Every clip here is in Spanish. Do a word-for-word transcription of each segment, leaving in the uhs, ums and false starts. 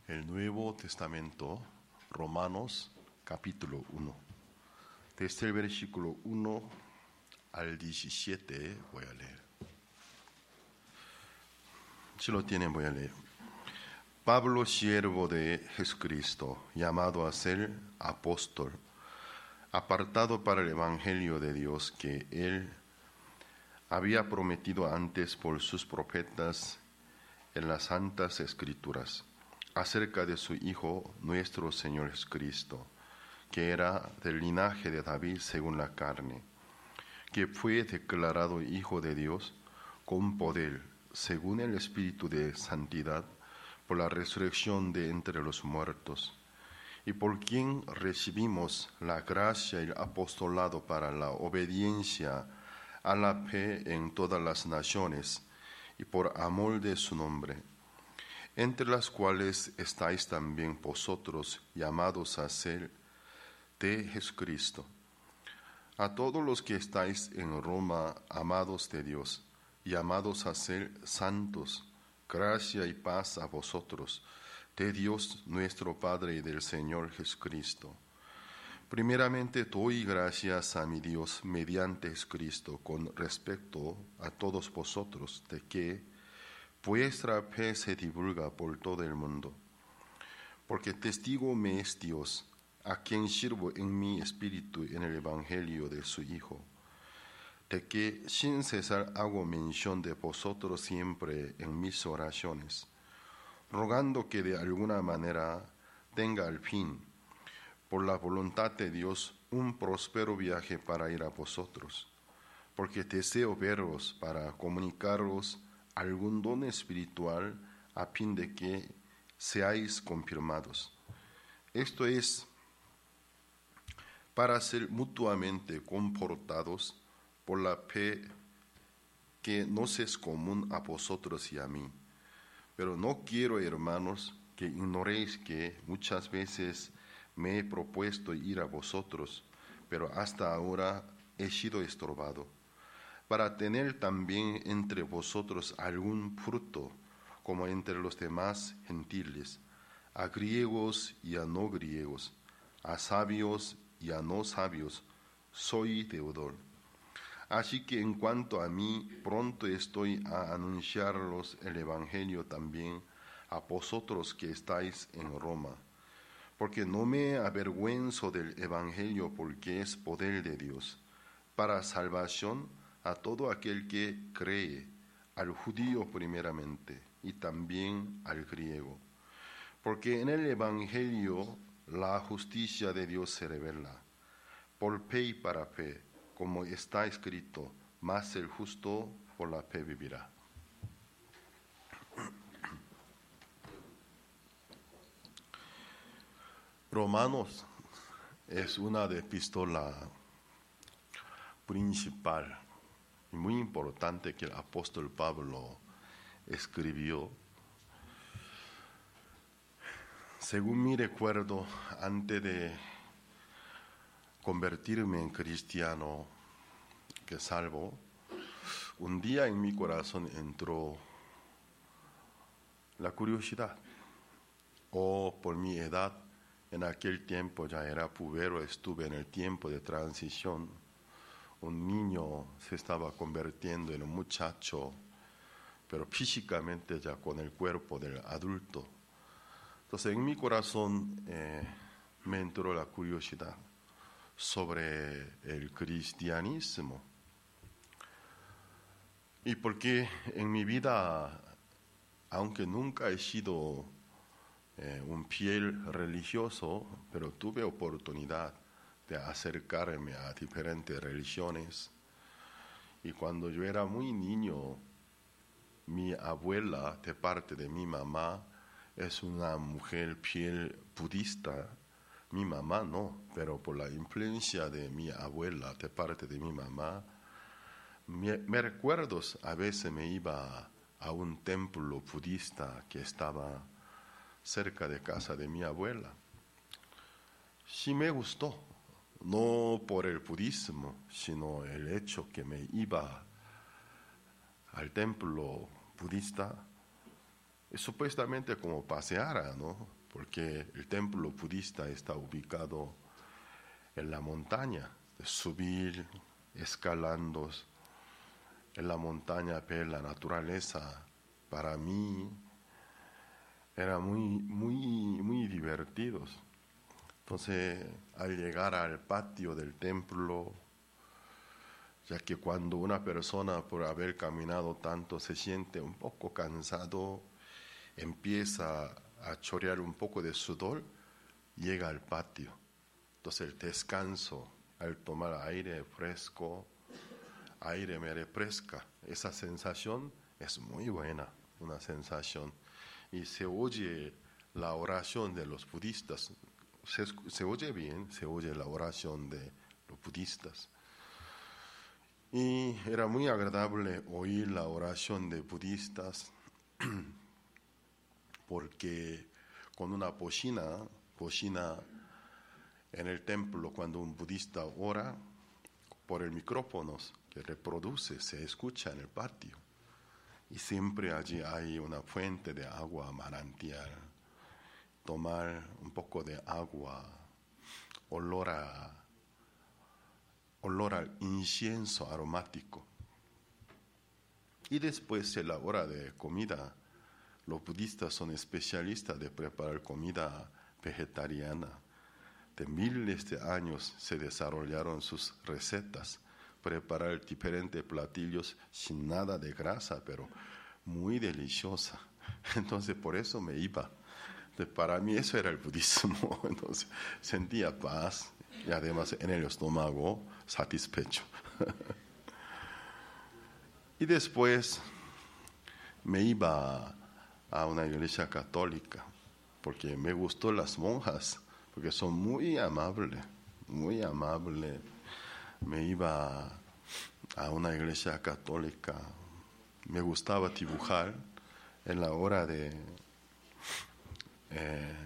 El Nuevo Testamento, Romanos capítulo uno. Desde el versículo uno al diecisiete voy a leer. Si lo tienen, voy a leer. Pablo, siervo de Jesucristo, llamado a ser apóstol, apartado para el Evangelio de Dios que Él había prometido antes por sus profetas en las Santas Escrituras, acerca de su Hijo, nuestro Señor Jesucristo, que era del linaje de David según la carne, que fue declarado Hijo de Dios con poder, según el Espíritu de Santidad, por la resurrección de entre los muertos, y por quien recibimos la gracia y el apostolado para la obediencia a la fe en todas las naciones, y por amor de su nombre, entre las cuales estáis también vosotros llamados a ser de Jesucristo. A todos los que estáis en Roma, amados de Dios, llamados a ser santos, gracia y paz a vosotros, de Dios nuestro Padre y del Señor Jesucristo. Primeramente doy gracias a mi Dios mediante Jesucristo con respecto a todos vosotros, de que vuestra fe se divulga por todo el mundo. Porque testigo me es Dios, a quien sirvo en mi espíritu en el Evangelio de su Hijo, de que sin cesar hago mención de vosotros siempre en mis oraciones, rogando que de alguna manera tenga al fin, por la voluntad de Dios, un próspero viaje para ir a vosotros, porque deseo veros para comunicaros algún don espiritual a fin de que seáis confirmados. Esto es para ser mutuamente confortados por la fe que nos es común a vosotros y a mí. Pero no quiero, hermanos, que ignoréis que muchas veces me he propuesto ir a vosotros, pero hasta ahora he sido estorbado, para tener también entre vosotros algún fruto, como entre los demás gentiles, a griegos y a no griegos, a sabios y a no sabios, soy deudor. Así que en cuanto a mí, pronto estoy a anunciaros el Evangelio también a vosotros que estáis en Roma, porque no me avergüenzo del Evangelio, porque es poder de Dios, para salvación a todo aquel que cree, al judío primeramente, y también al griego. Porque en el Evangelio la justicia de Dios se revela, por fe y para fe, como está escrito, mas el justo por la fe vivirá. Romanos es una de epístola principal y muy importante que el apóstol Pablo escribió. Según mi recuerdo, antes de convertirme en cristiano que salvo, un día en mi corazón entró la curiosidad, o por mi edad, en aquel tiempo ya era pubero, estuve en el tiempo de transición, un niño se estaba convirtiendo en un muchacho, pero físicamente ya con el cuerpo del adulto. Entonces en mi corazón eh, me entró la curiosidad sobre el cristianismo. Y porque en mi vida, aunque nunca he sido eh, un fiel religioso, pero tuve oportunidad de acercarme a diferentes religiones. Y cuando yo era muy niño, mi abuela, de parte de mi mamá, es una mujer fiel budista. Mi mamá no, pero por la influencia de mi abuela, de parte de mi mamá, me, me recuerdo, a veces me iba a un templo budista que estaba cerca de casa de mi abuela. Sí me gustó, no por el budismo, sino el hecho que me iba al templo budista, es supuestamente como pasear, ¿no? Porque el templo budista está ubicado en la montaña, de subir, escalando en la montaña, ver la naturaleza. Para mí era muy, muy, muy divertido. Entonces, al llegar al patio del templo, ya que cuando una persona por haber caminado tanto se siente un poco cansado, empieza a chorrear un poco de sudor, llega al patio. Entonces el descanso, al tomar aire fresco, aire me refresca. Esa sensación es muy buena, una sensación. Y se oye la oración de los budistas. Se, se oye bien, se oye la oración de los budistas. Y era muy agradable oír la oración de budistas porque con una bocina, bocina en el templo, cuando un budista ora, por el micrófono que reproduce, se escucha en el patio. Y siempre allí hay una fuente de agua manantial. Tomar un poco de agua, olor a olor al incienso aromático. Y después de la hora de comida, los budistas son especialistas de preparar comida vegetariana. De miles de años se desarrollaron sus recetas, preparar diferentes platillos sin nada de grasa, pero muy deliciosa. Entonces por eso me iba. Entonces, para mí eso era el budismo. Entonces sentía paz y además en el estómago satisfecho. Y después me iba a una iglesia católica porque me gustó las monjas, porque son muy amables, muy amables. Me iba a una iglesia católica, me gustaba dibujar en la hora de eh,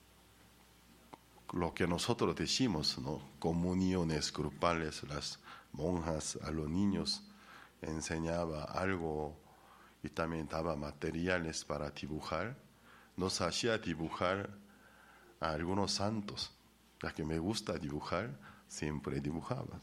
lo que nosotros decimos, ¿no? Comuniones grupales. Las monjas a los niños enseñaba algo y también daba materiales para dibujar. Nos hacía dibujar a algunos santos, ya que me gusta dibujar, siempre dibujaba.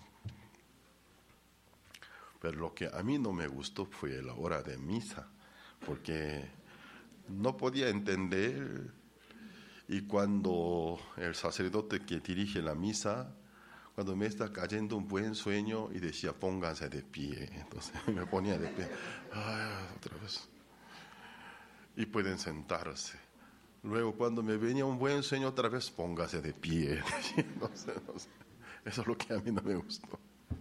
Pero lo que a mí no me gustó fue la hora de misa, porque no podía entender, y cuando el sacerdote que dirige la misa, cuando me está cayendo un buen sueño y decía pónganse de pie, entonces me ponía de pie, ay, otra vez, y pueden sentarse. Luego cuando me venía un buen sueño otra vez póngase de pie. No sé, no sé. Eso es lo que a mí no me gustó.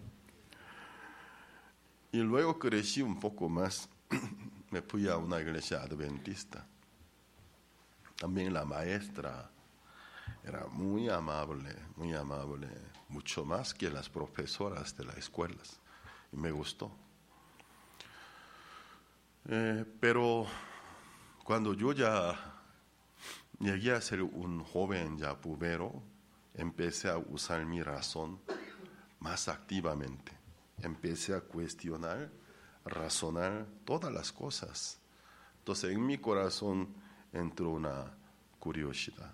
Y luego crecí un poco más, me fui a una iglesia adventista. También la maestra era muy amable, muy amable, mucho más que las profesoras de las escuelas. Y me gustó. Eh, pero cuando yo ya llegué a ser un joven ya pubero, empecé a usar mi razón más activamente. Empecé a cuestionar, razonar todas las cosas. Entonces en mi corazón entró una curiosidad.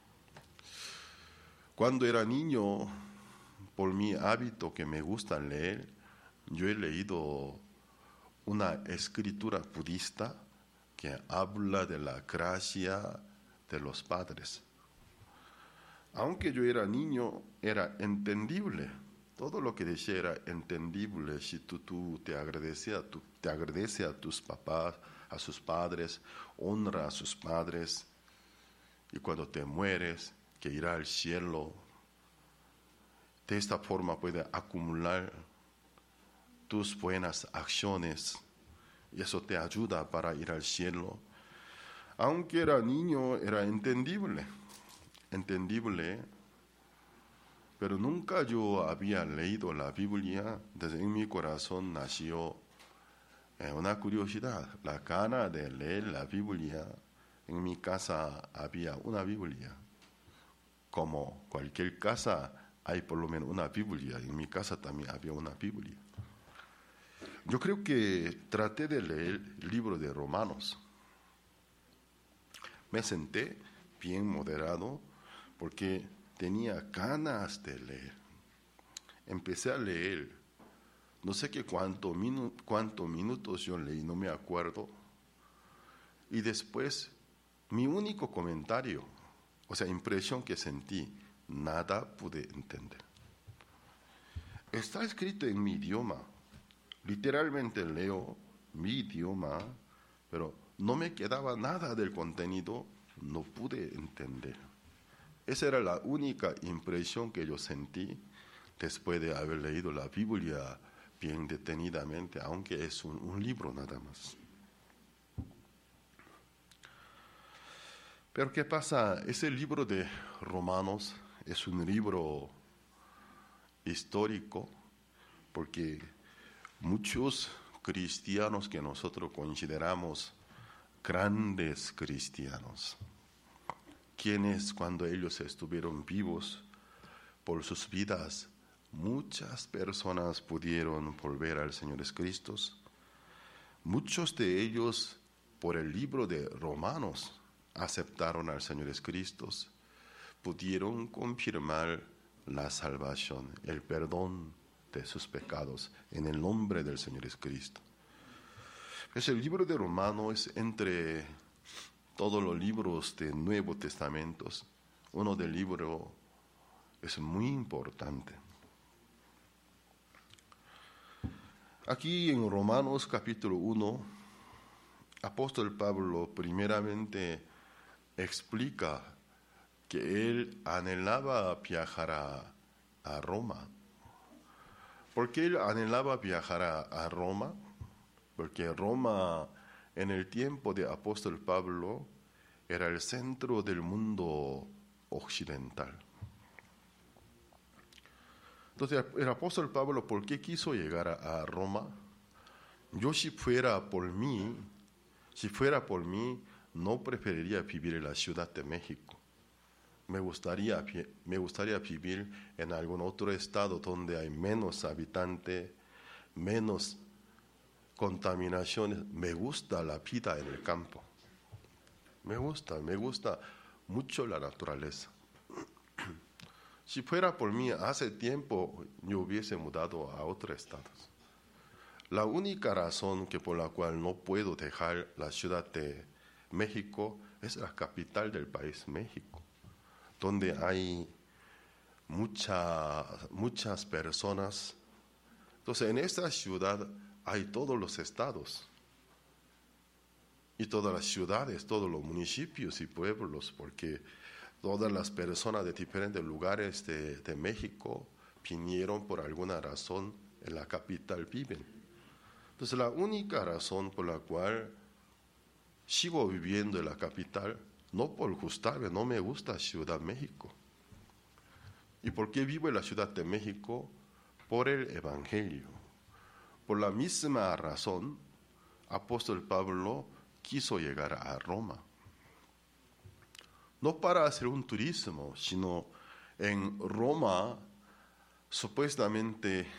Cuando era niño, por mi hábito que me gusta leer, yo he leído una escritura budista que habla de la gracia de los padres. Aunque yo era niño, era entendible. Todo lo que decía era entendible. Si tú, tú te agradeces a, tu, te agradece a tus papás, a sus padres, honra a sus padres, y cuando te mueres, que irá al cielo. De esta forma puedes acumular tus buenas acciones y eso te ayuda para ir al cielo. Aunque era niño, era entendible, entendible, pero nunca yo había leído la Biblia. Desde en mi corazón nació eh, una curiosidad, la gana de leer la Biblia. En mi casa había una Biblia. Como cualquier casa hay por lo menos una Biblia, en mi casa también había una Biblia. Yo creo que traté de leer el libro de Romanos. Me senté bien moderado porque tenía ganas de leer. Empecé a leer. No sé qué cuánto minu- cuántos minutos yo leí, no me acuerdo. Y después, mi único comentario, o sea, impresión que sentí, nada pude entender. Está escrito en mi idioma. Literalmente leo mi idioma, pero no me quedaba nada del contenido, no pude entender. Esa era la única impresión que yo sentí después de haber leído la Biblia bien detenidamente, aunque es un, un libro nada más. Pero ¿qué pasa? Ese libro de Romanos es un libro histórico porque muchos cristianos que nosotros consideramos grandes cristianos, quienes cuando ellos estuvieron vivos por sus vidas, muchas personas pudieron volver al Señor Jesucristo. Muchos de ellos por el libro de Romanos aceptaron al Señor Jesucristo, pudieron confirmar la salvación, el perdón de sus pecados en el nombre del Señor Jesucristo. Pues el libro de Romanos es entre todos los libros del Nuevo Testamento, uno del libro es muy importante. Aquí en Romanos capítulo uno, apóstol Pablo primeramente explica que él anhelaba viajar a, a Roma. ¿Por qué él anhelaba viajar a, a Roma? Porque Roma en el tiempo de apóstol Pablo era el centro del mundo occidental. Entonces el apóstol Pablo, ¿por qué quiso llegar a, a Roma? Yo si fuera por mí, si fuera por mí, no preferiría vivir en la Ciudad de México. Me gustaría, me gustaría vivir en algún otro estado donde hay menos habitantes, menos contaminaciones. Me gusta la vida en el campo. Me gusta, me gusta mucho la naturaleza. Si fuera por mí, hace tiempo yo hubiese mudado a otro estado. La única razón que por la cual no puedo dejar la Ciudad de México es la capital del país, México, donde hay mucha, muchas personas. Entonces, en esta ciudad hay todos los estados y todas las ciudades, todos los municipios y pueblos, porque todas las personas de diferentes lugares de, de México vinieron por alguna razón en la capital, viven. Entonces, la única razón por la cual sigo viviendo en la capital, no por gustarme, no me gusta Ciudad de México. ¿Y por qué vivo en la Ciudad de México? Por el Evangelio. Por la misma razón, apóstol Pablo quiso llegar a Roma. No para hacer un turismo, sino en Roma supuestamente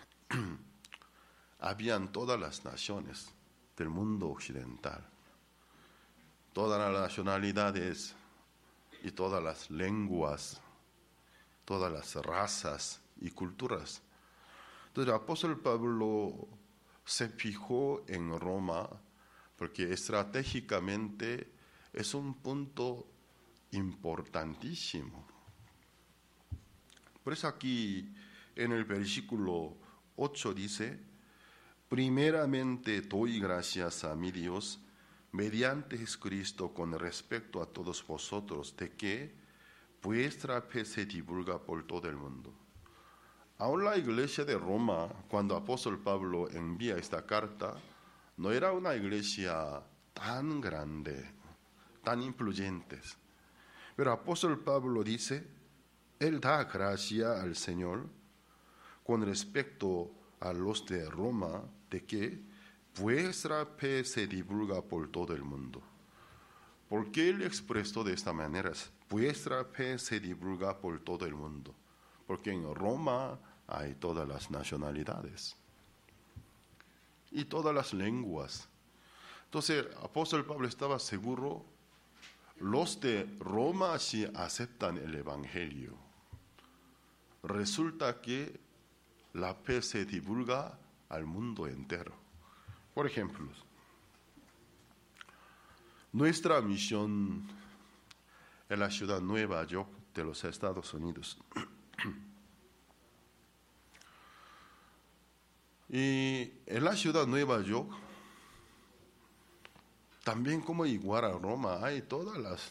habían todas las naciones del mundo occidental, todas las nacionalidades y todas las lenguas, todas las razas y culturas. Entonces el apóstol Pablo se fijó en Roma porque estratégicamente es un punto importantísimo. Por eso aquí en el versículo ocho dice: primeramente doy gracias a mi Dios mediante Jesucristo con respecto a todos vosotros, de que vuestra fe se divulga por todo el mundo. Aún la iglesia de Roma, cuando apóstol Pablo envía esta carta, no era una iglesia tan grande, tan influyente. Pero apóstol Pablo dice, él da gracia al Señor con respecto a los de Roma, de que vuestra fe se divulga por todo el mundo. ¿Por qué él expresó de esta manera? Vuestra fe se divulga por todo el mundo. Porque en Roma hay todas las nacionalidades y todas las lenguas. Entonces, el apóstol Pablo estaba seguro, los de Roma sí aceptan el Evangelio. Resulta que la fe se divulga al mundo entero. Por ejemplo, nuestra misión en la ciudad Nueva York de los Estados Unidos. Y en la ciudad Nueva York, también como igual a Roma, hay todas las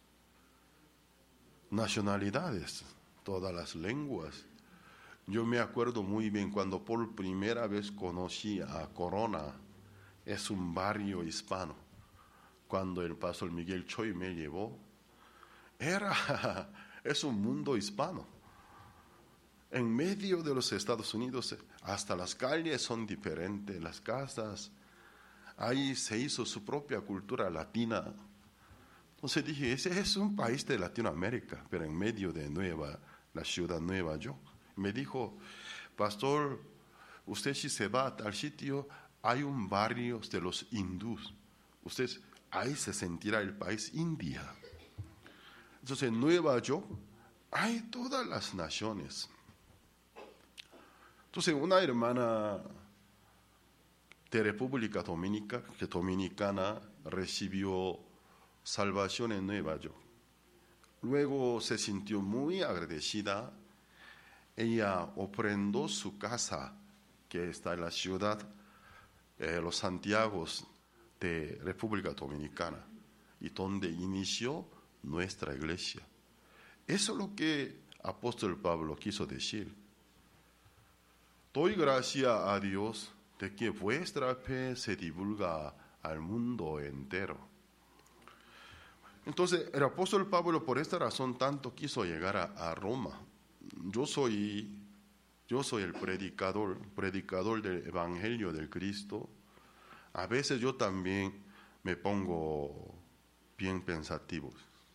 nacionalidades, todas las lenguas. Yo me acuerdo muy bien cuando por primera vez conocí a Corona, es un barrio hispano. Cuando el pastor Miguel Choi me llevó, era, es un mundo hispano. En medio de los Estados Unidos, hasta las calles son diferentes, las casas. Ahí se hizo su propia cultura latina. Entonces dije, ese es un país de Latinoamérica, pero en medio de Nueva, la ciudad Nueva York. Me dijo, pastor, usted si se va a tal sitio, hay un barrio de los hindús. Usted, ahí se sentirá el país India. Entonces en Nueva York hay todas las naciones. Entonces una hermana de República Dominicana, que dominicana recibió salvación en Nueva York. Luego se sintió muy agradecida. Ella ofrendó su casa, que está en la ciudad, eh, Los Santiagos de República Dominicana, y donde inició nuestra iglesia. Eso es lo que apóstol Pablo quiso decir. Doy gracias a Dios de que vuestra fe se divulga al mundo entero. Entonces, el apóstol Pablo por esta razón tanto quiso llegar a, a Roma. Yo soy, yo soy el predicador, predicador del Evangelio del Cristo. A veces yo también me pongo bien pensativo.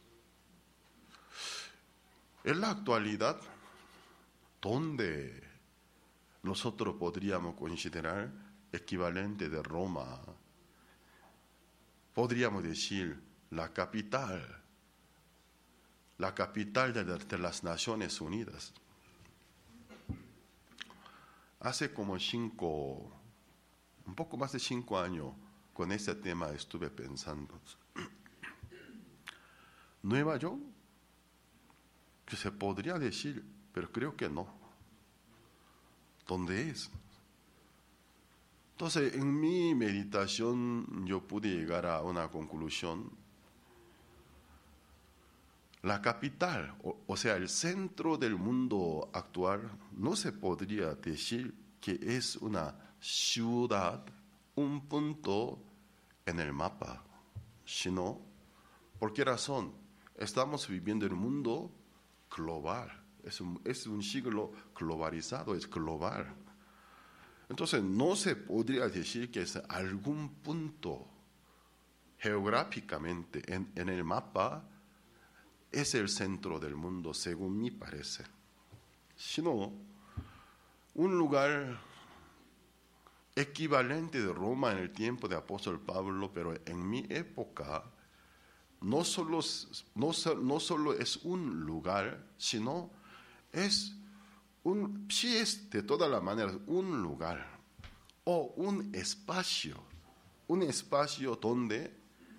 En la actualidad, ¿dónde nosotros podríamos considerar equivalente de Roma? Podríamos decir la capital, la capital de, de las Naciones Unidas. Hace como cinco, un poco más de cinco años, con este tema estuve pensando. Nueva York, que se podría decir, pero creo que no. ¿Dónde es? Entonces, en mi meditación yo pude llegar a una conclusión. La capital, o, o sea, el centro del mundo actual, no se podría decir que es una ciudad, un punto en el mapa, sino, ¿por qué razón? Estamos viviendo en un mundo global. Es un, es un siglo globalizado, es global. Entonces, no se podría decir que es algún punto geográficamente en, en el mapa es el centro del mundo, según mi parecer. Sino un lugar equivalente de Roma en el tiempo de apóstol Pablo, pero en mi época no solo, no, no solo es un lugar, sino es un, sí es de todas las maneras un lugar o un espacio, un espacio donde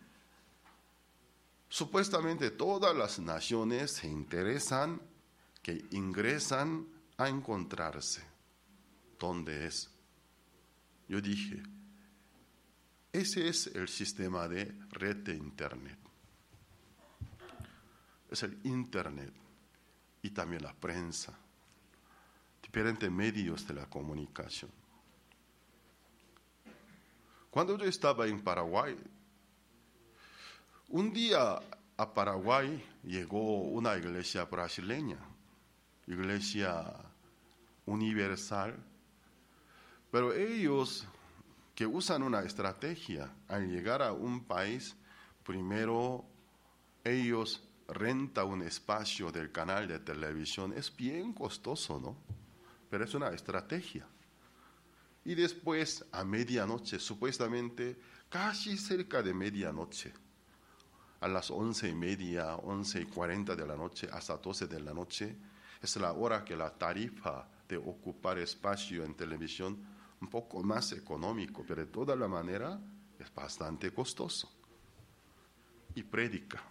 supuestamente todas las naciones se interesan, que ingresan a encontrarse. ¿Dónde es? Yo dije, ese es el sistema de red de Internet. Es el Internet y también la prensa, diferentes medios de la comunicación. Cuando yo estaba en Paraguay, un día a Paraguay llegó una iglesia brasileña, iglesia universal, pero ellos que usan una estrategia al llegar a un país, primero ellos rentan un espacio del canal de televisión, es bien costoso, ¿no? Pero es una estrategia. Y después, a medianoche, supuestamente, casi cerca de medianoche, a las once y media, once y cuarenta de la noche hasta doce de la noche, es la hora que la tarifa de ocupar espacio en televisión un poco más económico, pero de toda la manera es bastante costoso. Y predica.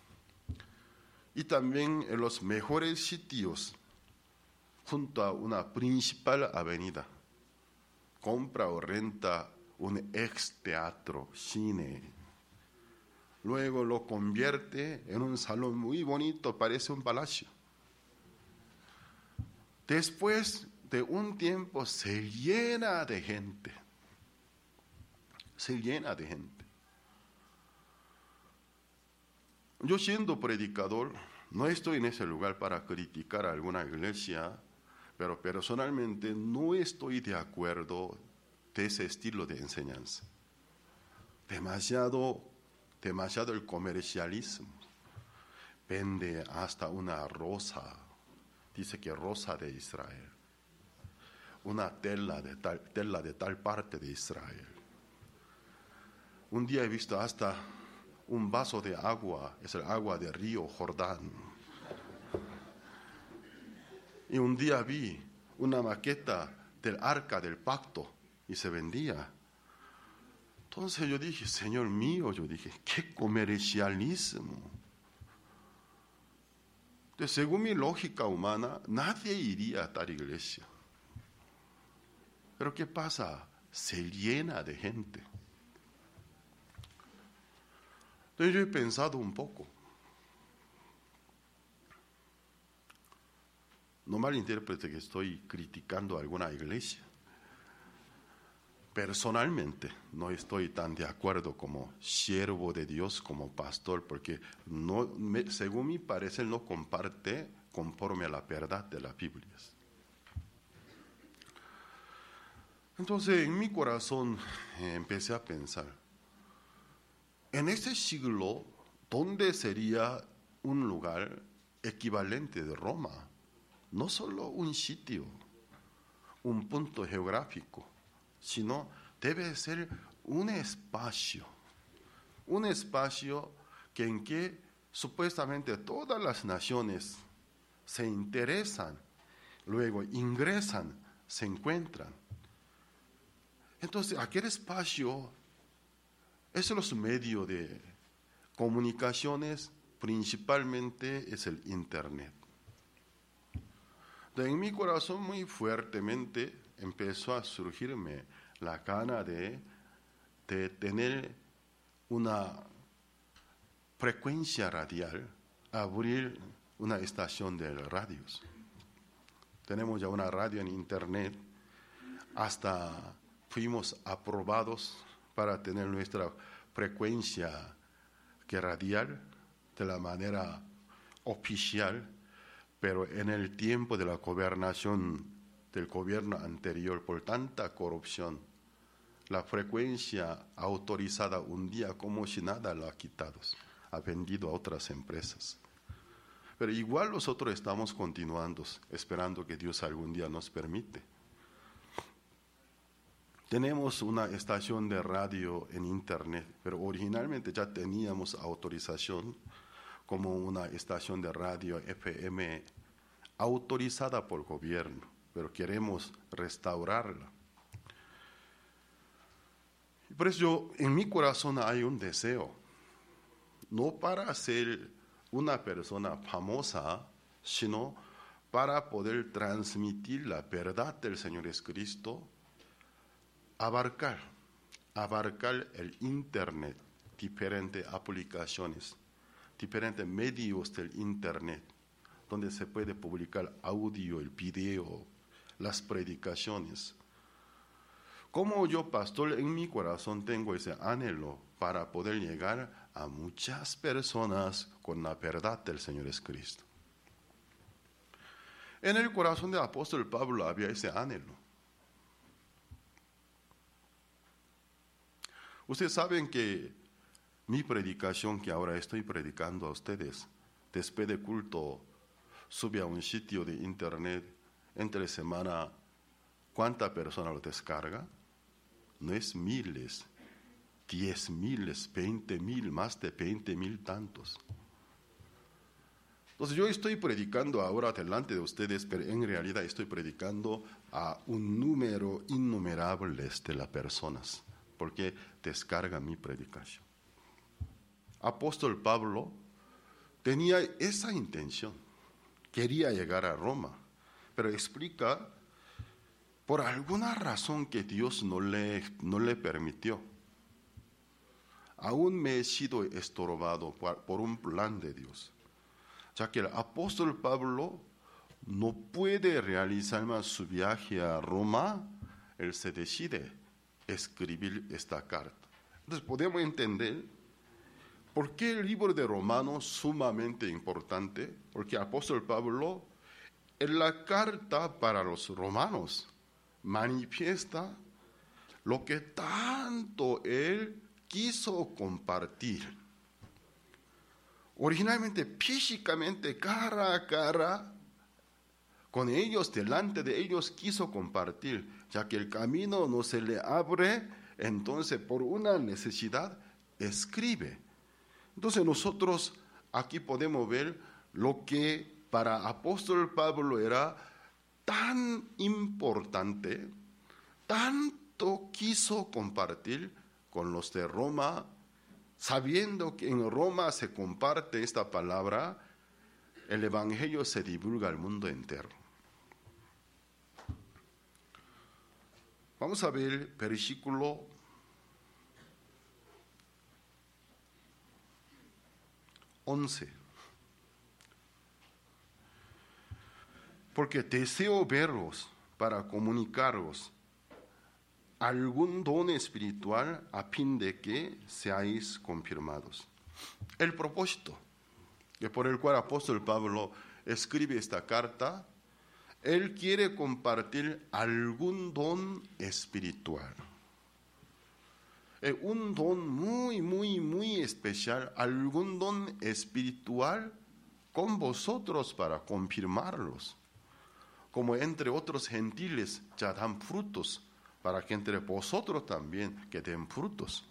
Y también en los mejores sitios, junto a una principal avenida, compra o renta un ex teatro, cine. Luego lo convierte en un salón muy bonito, parece un palacio. Después de un tiempo se llena de gente, se llena de gente. Yo siendo predicador, no estoy en ese lugar para criticar a alguna iglesia, pero personalmente no estoy de acuerdo de ese estilo de enseñanza. Demasiado, demasiado el comercialismo. Vende hasta una rosa, dice que rosa de Israel, una tela de tal, tela de tal parte de Israel. Un día he visto hasta un vaso de agua, es el agua del río Jordán. Y un día vi una maqueta del arca del pacto y se vendía. Entonces yo dije, Señor mío, yo dije, qué comercialismo. Entonces, según mi lógica humana, nadie iría a tal iglesia. Pero ¿qué pasa? Se llena de gente. Entonces yo he pensado un poco. No malinterprete que estoy criticando a alguna iglesia. Personalmente no estoy tan de acuerdo como siervo de Dios, como pastor, porque no, me, según mi parecer no comparte conforme a la verdad de las Biblias. Entonces en mi corazón eh, empecé a pensar, en este siglo, ¿dónde sería un lugar equivalente de Roma? No solo un sitio, un punto geográfico, sino debe ser un espacio, un espacio que en que supuestamente todas las naciones se interesan, luego ingresan, se encuentran. Entonces, aquel espacio es los medios de comunicaciones, principalmente es el Internet. En mi corazón muy fuertemente empezó a surgirme la gana de, de tener una frecuencia radial, abrir una estación de radios. Tenemos ya una radio en Internet, hasta fuimos aprobados para tener nuestra frecuencia que radial de la manera oficial, pero en el tiempo de la gobernación del gobierno anterior, por tanta corrupción, la frecuencia autorizada un día como si nada la ha quitado, ha vendido a otras empresas. Pero igual nosotros estamos continuando, esperando que Dios algún día nos permite. Tenemos una estación de radio en Internet, pero originalmente ya teníamos autorización como una estación de radio F M autorizada por el gobierno, pero queremos restaurarla. Por eso yo, en mi corazón hay un deseo, no para ser una persona famosa, sino para poder transmitir la verdad del Señor Jesucristo, abarcar, abarcar el Internet, diferentes aplicaciones, diferentes medios del Internet, donde se puede publicar audio, el video, las predicaciones. Como yo, pastor, en mi corazón tengo ese anhelo para poder llegar a muchas personas con la verdad del Señor Jesucristo. En el corazón del apóstol Pablo había ese anhelo. Ustedes saben que mi predicación que ahora estoy predicando a ustedes, después de culto, sube a un sitio de Internet entre semana. ¿Cuánta persona lo descarga? No es miles, diez miles, veinte mil, más de veinte mil tantos. Entonces yo estoy predicando ahora delante de ustedes, pero en realidad estoy predicando a un número innumerable de las personas, porque descarga mi predicación. Apóstol Pablo tenía esa intención, quería llegar a Roma, pero explica por alguna razón que Dios no le, no le permitió. Aún me he sido estorbado por, por un plan de Dios, ya que el apóstol Pablo no puede realizar más su viaje a Roma. Él se decide escribir esta carta. Entonces podemos entender por qué el libro de Romanos es sumamente importante, porque el apóstol Pablo en la carta para los romanos manifiesta lo que tanto él quiso compartir. Originalmente, físicamente, cara a cara, con ellos, delante de ellos, quiso compartir, ya que el camino no se le abre, entonces por una necesidad escribe. Entonces nosotros aquí podemos ver lo que para apóstol Pablo era tan importante, tanto quiso compartir con los de Roma, sabiendo que en Roma se comparte esta palabra, el evangelio se divulga al mundo entero. Vamos a ver versículo once. Porque deseo veros para comunicaros algún don espiritual a fin de que seáis confirmados. El propósito que por el cual el apóstol Pablo escribe esta carta, él quiere compartir algún don espiritual. Eh, un don muy, muy, muy especial, algún don espiritual con vosotros para confirmarlos. Como entre otros gentiles ya dan frutos, para que entre vosotros también que den frutos.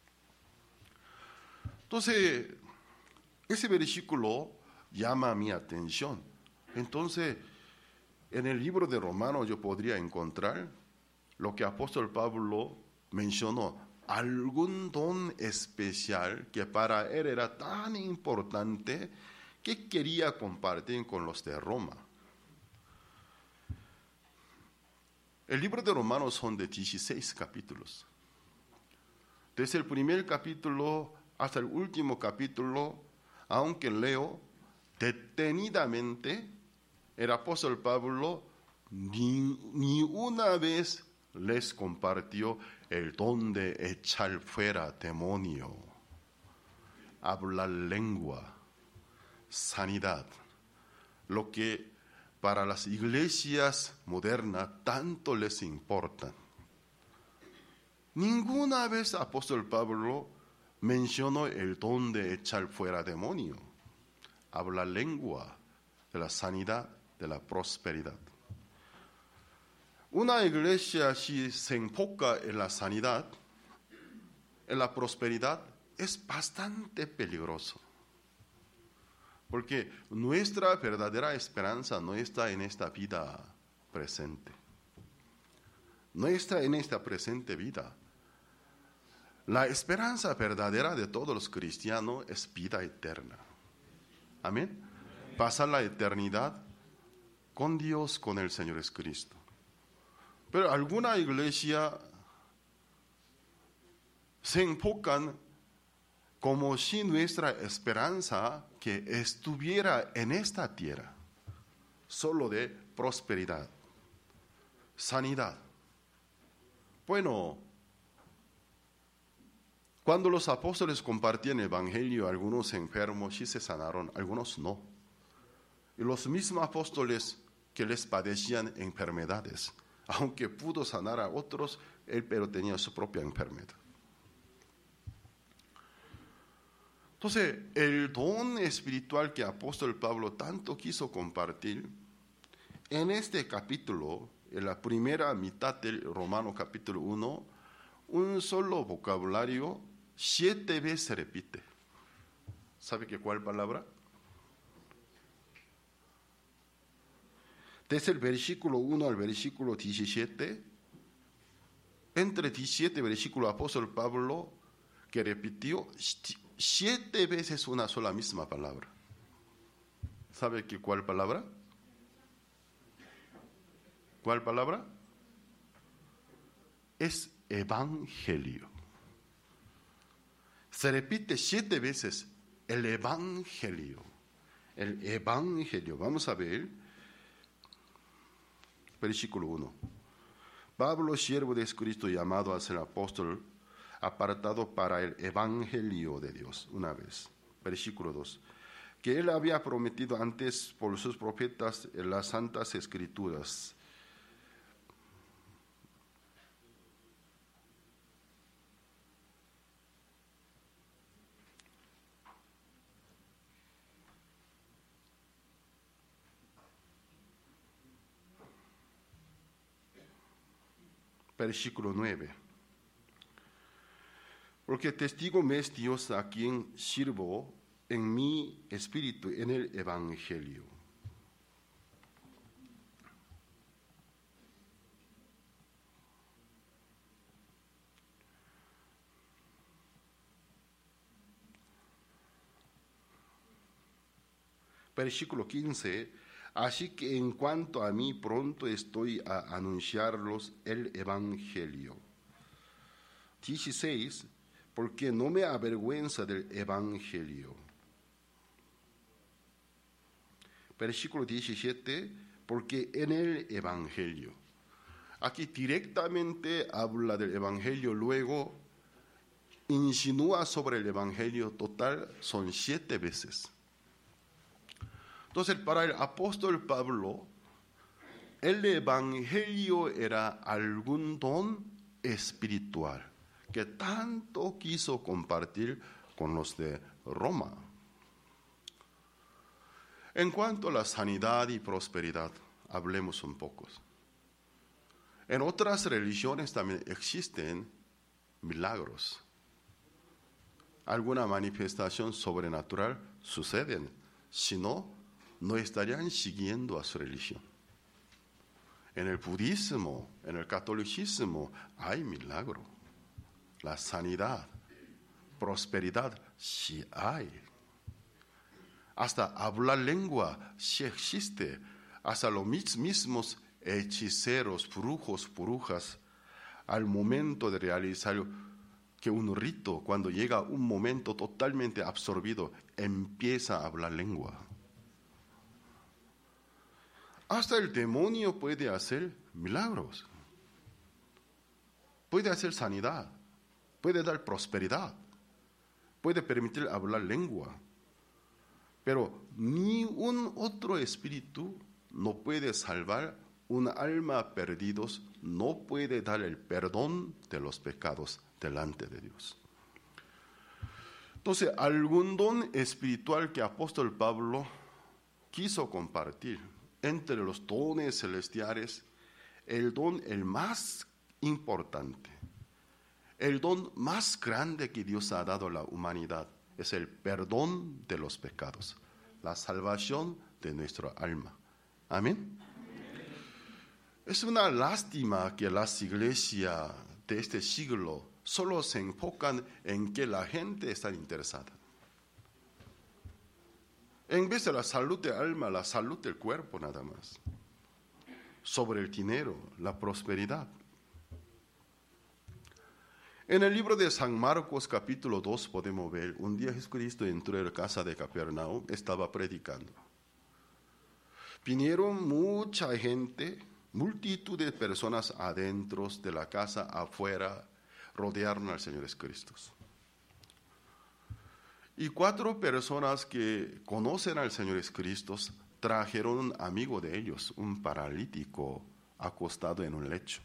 Entonces, ese versículo llama mi atención. Entonces, en el libro de Romanos yo podría encontrar lo que el apóstol Pablo mencionó, algún don especial que para él era tan importante que quería compartir con los de Roma. El libro de Romanos son de dieciséis capítulos. Desde el primer capítulo hasta el último capítulo, aunque leo detenidamente, el apóstol Pablo ni, ni una vez les compartió el don de echar fuera demonio, hablar lengua, sanidad, lo que para las iglesias modernas tanto les importa. Ninguna vez el apóstol Pablo mencionó el don de echar fuera demonio, hablar lengua, de la sanidad, de la prosperidad. Una iglesia si se enfoca en la sanidad, en la prosperidad, es bastante peligroso. Porque nuestra verdadera esperanza no está en esta vida presente. No está en esta presente vida. La esperanza verdadera de todos los cristianos es vida eterna. Amén. Pasar la eternidad con Dios, con el Señor Jesucristo. Pero alguna iglesia se enfocan como si nuestra esperanza que estuviera en esta tierra, solo de prosperidad, sanidad. Bueno, cuando los apóstoles compartían el evangelio, algunos enfermos sí se sanaron, algunos no. Y los mismos apóstoles que les padecían enfermedades, aunque pudo sanar a otros, él pero tenía su propia enfermedad. Entonces, el don espiritual que el apóstol Pablo tanto quiso compartir, en este capítulo, en la primera mitad del Romano capítulo uno, un solo vocabulario siete veces repite. ¿Sabe qué cuál palabra? Desde el versículo uno al versículo diecisiete, entre diecisiete versículos, el apóstol Pablo que repitió siete veces una sola misma palabra. ¿Sabe qué cuál palabra? ¿Cuál palabra? Es evangelio. Se repite siete veces el evangelio. El evangelio. Vamos a ver. Versículo uno. Pablo, siervo de Cristo, llamado a ser apóstol, apartado para el evangelio de Dios. Una vez. Versículo dos. Que él había prometido antes por sus profetas en las santas escrituras. Versículo nueve. Porque testigo me es Dios a quien sirvo en mi espíritu, en el evangelio. Versículo quince. Así que en cuanto a mí, pronto estoy a anunciarlos el evangelio. dieciséis. Porque no me avergüenza del evangelio. Versículo diecisiete. Porque en el evangelio. Aquí directamente habla del evangelio, luego insinúa sobre el evangelio. Total son siete veces. Entonces, para el apóstol Pablo, el evangelio era algún don espiritual que tanto quiso compartir con los de Roma. En cuanto a la sanidad y prosperidad, hablemos un poco. En otras religiones también existen milagros. Alguna manifestación sobrenatural sucede, si no, no estarían siguiendo a su religión. En el budismo, en el catolicismo, hay milagro. La sanidad, prosperidad, sí hay. Hasta hablar lengua, sí existe. Hasta los mismos hechiceros, brujos, brujas, al momento de realizar que un rito, cuando llega un momento totalmente absorbido, empieza a hablar lengua. Hasta el demonio puede hacer milagros, puede hacer sanidad, puede dar prosperidad, puede permitir hablar lengua, pero ni un otro espíritu no puede salvar un alma perdida, no puede dar el perdón de los pecados delante de Dios. Entonces, algún don espiritual que apóstol Pablo quiso compartir. Entre los dones celestiales, el don el más importante, el don más grande que Dios ha dado a la humanidad es el perdón de los pecados, la salvación de nuestra alma. Amén. Es una lástima que las iglesias de este siglo solo se enfocan en que la gente está interesada. En vez de la salud del alma, la salud del cuerpo nada más. Sobre el dinero, la prosperidad. En el libro de San Marcos capítulo dos podemos ver, un día Jesucristo entró en la casa de Capernaum, estaba predicando. Vinieron mucha gente, multitud de personas adentro de la casa, afuera, rodearon al Señor Jesucristo. Y cuatro personas que conocen al Señor Jesucristo trajeron un amigo de ellos, un paralítico acostado en un lecho.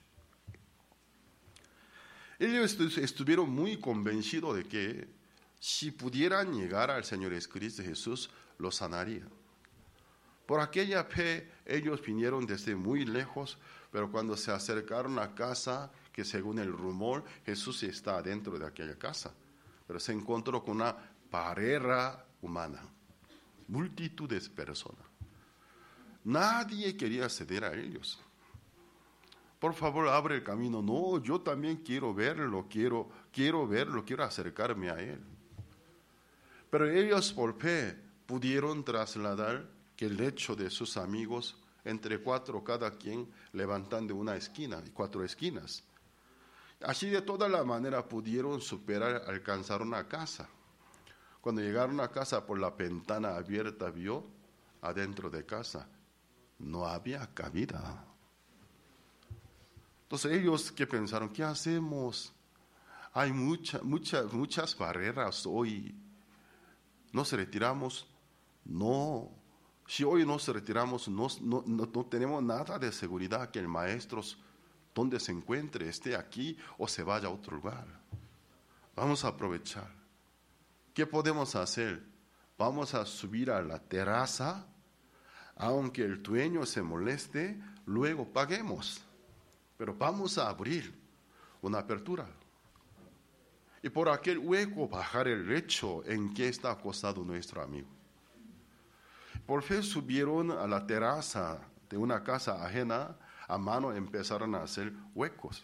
Ellos estuvieron muy convencidos de que si pudieran llegar al Señor Jesucristo, Jesús los sanaría. Por aquella fe, ellos vinieron desde muy lejos, pero cuando se acercaron a casa, que según el rumor, Jesús está dentro de aquella casa, pero se encontró con una barrera humana, multitudes de personas. Nadie quería ceder a ellos. Por favor, abre el camino. No, yo también quiero verlo, quiero, quiero verlo, quiero acercarme a él. Pero ellos por fe pudieron trasladar que el lecho de sus amigos entre cuatro cada quien levantando una esquina y cuatro esquinas. Así de toda la manera pudieron superar, alcanzar una casa. Cuando llegaron a casa por la ventana abierta vio adentro de casa no había cabida. Entonces ellos que pensaron, ¿qué hacemos? Hay mucha, mucha, muchas barreras hoy. ¿Nos retiramos? No. Si hoy nos retiramos, no, no, no, no tenemos nada de seguridad que el maestro, donde se encuentre, esté aquí o se vaya a otro lugar. Vamos a aprovechar. ¿Qué podemos hacer? Vamos a subir a la terraza, aunque el dueño se moleste, luego paguemos. Pero vamos a abrir una apertura. Y por aquel hueco bajar el lecho en que está acostado nuestro amigo. Por fe subieron a la terraza de una casa ajena, a mano empezaron a hacer huecos.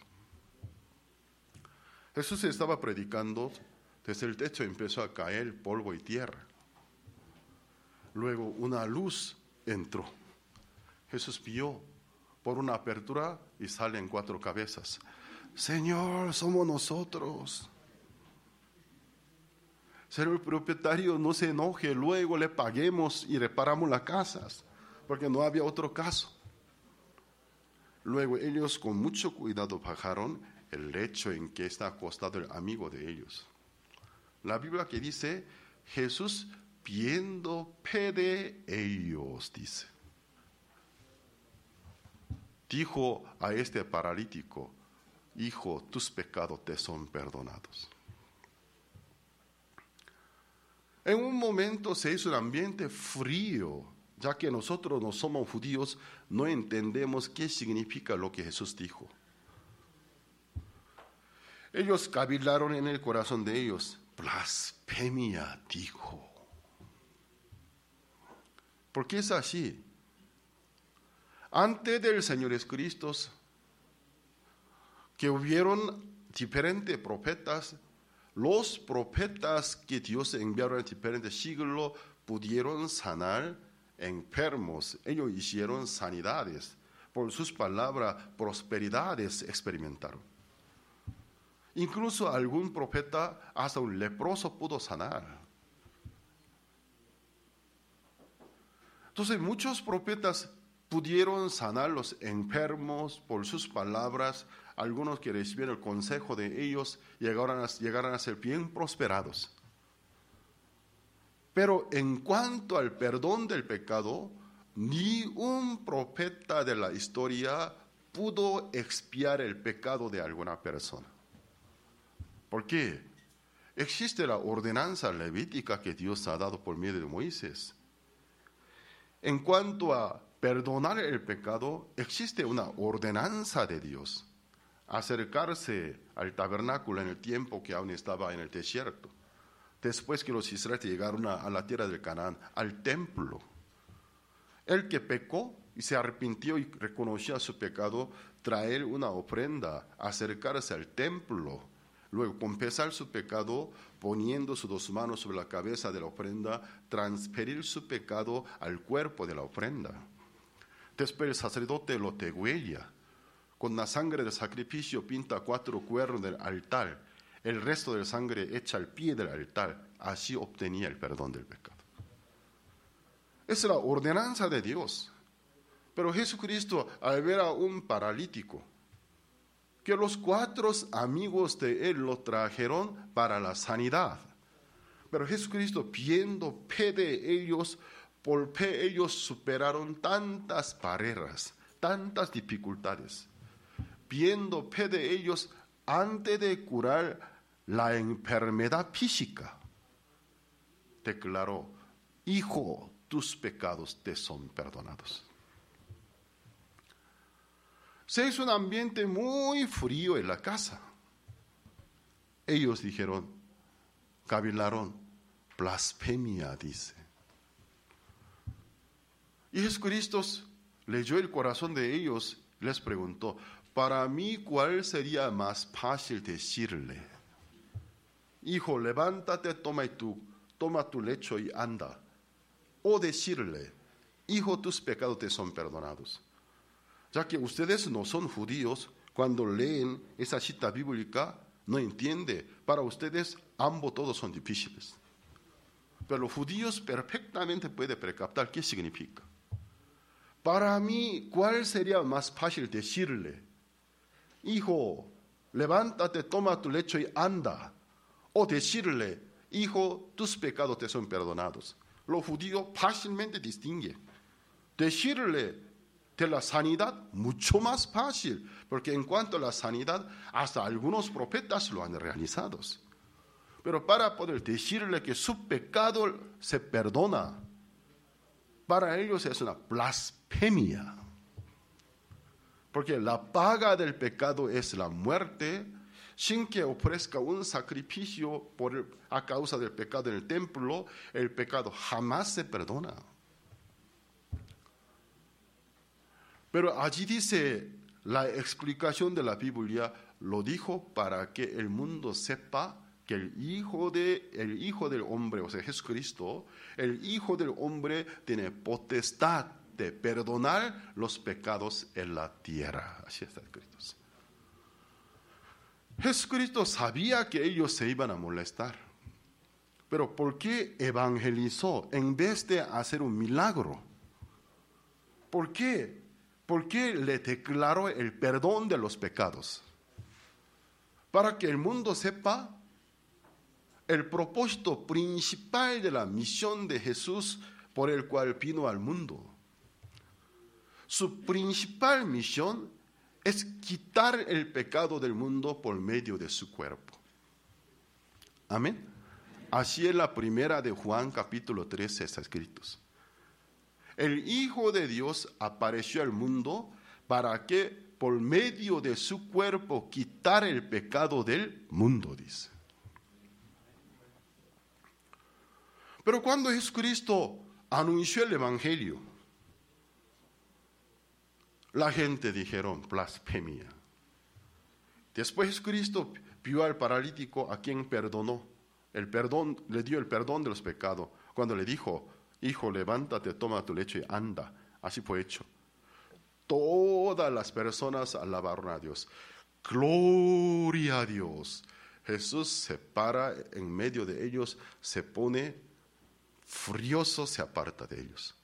Jesús estaba predicando, desde el techo empezó a caer polvo y tierra. Luego una luz entró. Jesús vio por una apertura y salen cuatro cabezas. Señor, somos nosotros. Señor propietario, no se enoje, luego le paguemos y reparamos las casas, porque no había otro caso. Luego ellos con mucho cuidado bajaron el lecho en que está acostado el amigo de ellos. La Biblia que dice, Jesús viendo fe de ellos, dice. Dijo a este paralítico, hijo, tus pecados te son perdonados. En un momento se hizo un ambiente frío, ya que nosotros no somos judíos, no entendemos qué significa lo que Jesús dijo. Ellos cavilaron en el corazón de ellos, blasfemia dijo. ¿Por qué es así? Antes del Señor Jesucristo, que hubieron diferentes profetas, los profetas que Dios enviaron en diferentes siglos pudieron sanar enfermos. Ellos hicieron sanidades. Por sus palabras, prosperidades experimentaron. Incluso algún profeta, hasta un leproso pudo sanar. Entonces muchos profetas pudieron sanar los enfermos por sus palabras. Algunos que recibieron el consejo de ellos llegaron a, llegaron a ser bien prosperados. Pero en cuanto al perdón del pecado, ni un profeta de la historia pudo expiar el pecado de alguna persona. ¿Por qué? Existe la ordenanza levítica que Dios ha dado por medio de Moisés. En cuanto a perdonar el pecado, existe una ordenanza de Dios. Acercarse al tabernáculo en el tiempo que aún estaba en el desierto. Después que los israelitas llegaron a, a la tierra del Canaán, al templo. El que pecó y se arrepintió y reconoció su pecado, traer una ofrenda, acercarse al templo, luego confesar su pecado, poniendo sus dos manos sobre la cabeza de la ofrenda, transferir su pecado al cuerpo de la ofrenda. Después el sacerdote lo degüella. Con la sangre del sacrificio pinta cuatro cuernos del altar. El resto de la sangre echa al pie del altar. Así obtenía el perdón del pecado. Es la ordenanza de Dios. Pero Jesucristo, al ver a un paralítico, que los cuatro amigos de él lo trajeron para la sanidad. Pero Jesucristo, viendo fe de ellos, por fe ellos superaron tantas barreras, tantas dificultades. Viendo fe de ellos, antes de curar la enfermedad física, declaró, hijo, tus pecados te son perdonados. Se hizo un ambiente muy frío en la casa. Ellos dijeron, cavilaron, blasfemia, dice. Y Jesucristo leyó el corazón de ellos y les preguntó, para mí, ¿cuál sería más fácil decirle? Hijo, levántate, toma tu, toma tu lecho y anda. O decirle, hijo, tus pecados te son perdonados. Ya que ustedes no son judíos, cuando leen esa cita bíblica, no entiende. Para ustedes, ambos todos son difíciles. Pero los judíos perfectamente pueden precaptar qué significa. Para mí, ¿cuál sería más fácil decirle? Hijo, levántate, toma tu lecho y anda. O decirle, hijo, tus pecados te son perdonados. Los judíos fácilmente distinguen. Decirle de la sanidad, mucho más fácil, porque en cuanto a la sanidad, hasta algunos profetas lo han realizado. Pero para poder decirle que su pecado se perdona, para ellos es una blasfemia. Porque la paga del pecado es la muerte, sin que ofrezca un sacrificio por el, a causa del pecado en el templo, el pecado jamás se perdona. Pero allí dice, la explicación de la Biblia lo dijo para que el mundo sepa que el Hijo, de, el Hijo del Hombre, o sea, Jesucristo, el Hijo del Hombre tiene potestad de perdonar los pecados en la tierra. Así está escrito. Jesucristo sabía que ellos se iban a molestar. Pero ¿por qué evangelizó en vez de hacer un milagro? ¿Por qué? ¿Por qué le declaró el perdón de los pecados? Para que el mundo sepa el propósito principal de la misión de Jesús por el cual vino al mundo. Su principal misión es quitar el pecado del mundo por medio de su cuerpo. Amén. Así es la primera de Juan capítulo trece está escrito. El Hijo de Dios apareció al mundo para que por medio de su cuerpo quitar el pecado del mundo, dice. Pero cuando Jesucristo anunció el Evangelio, la gente dijeron blasfemia. Después Jesucristo vio al paralítico a quien perdonó, el perdón, le dio el perdón de los pecados, cuando le dijo, hijo, levántate, toma tu lecho y anda. Así fue hecho. Todas las personas alabaron a Dios. Gloria a Dios. Jesús se para en medio de ellos, se pone furioso, se aparta de ellos.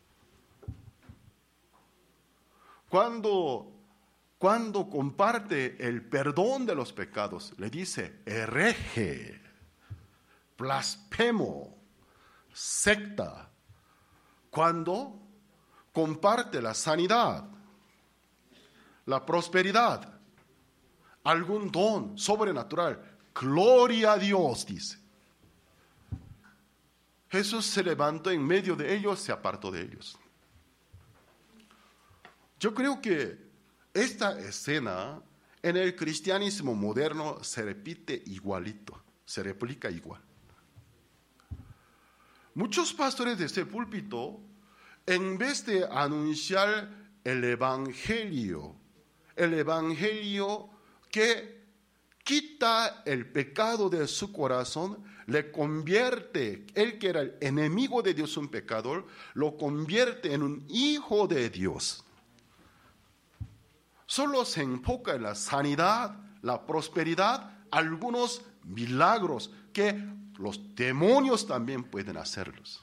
Cuando, cuando comparte el perdón de los pecados, le dice hereje, blasfemo, secta. Cuando comparte la sanidad, la prosperidad, algún don sobrenatural, gloria a Dios, dice. Jesús se levantó en medio de ellos, se apartó de ellos. Yo creo que esta escena en el cristianismo moderno se repite igualito, se replica igual. Muchos pastores de este púlpito, en vez de anunciar el Evangelio, el Evangelio que quita el pecado de su corazón, le convierte, él que era el enemigo de Dios, un pecador, lo convierte en un hijo de Dios. Solo se enfoca en la sanidad, la prosperidad, algunos milagros que los demonios también pueden hacerlos.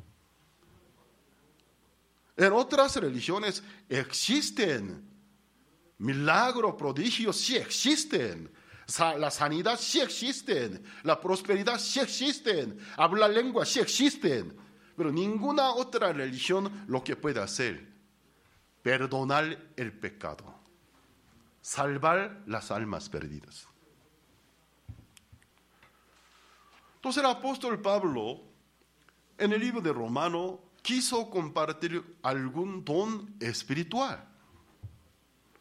En otras religiones existen milagros, prodigios, sí existen. La sanidad sí existen, la prosperidad sí existen, hablar lengua sí existen, pero ninguna otra religión lo que puede hacer, perdonar el pecado, salvar las almas perdidas. Entonces el apóstol Pablo, en el libro de Romanos, quiso compartir algún don espiritual.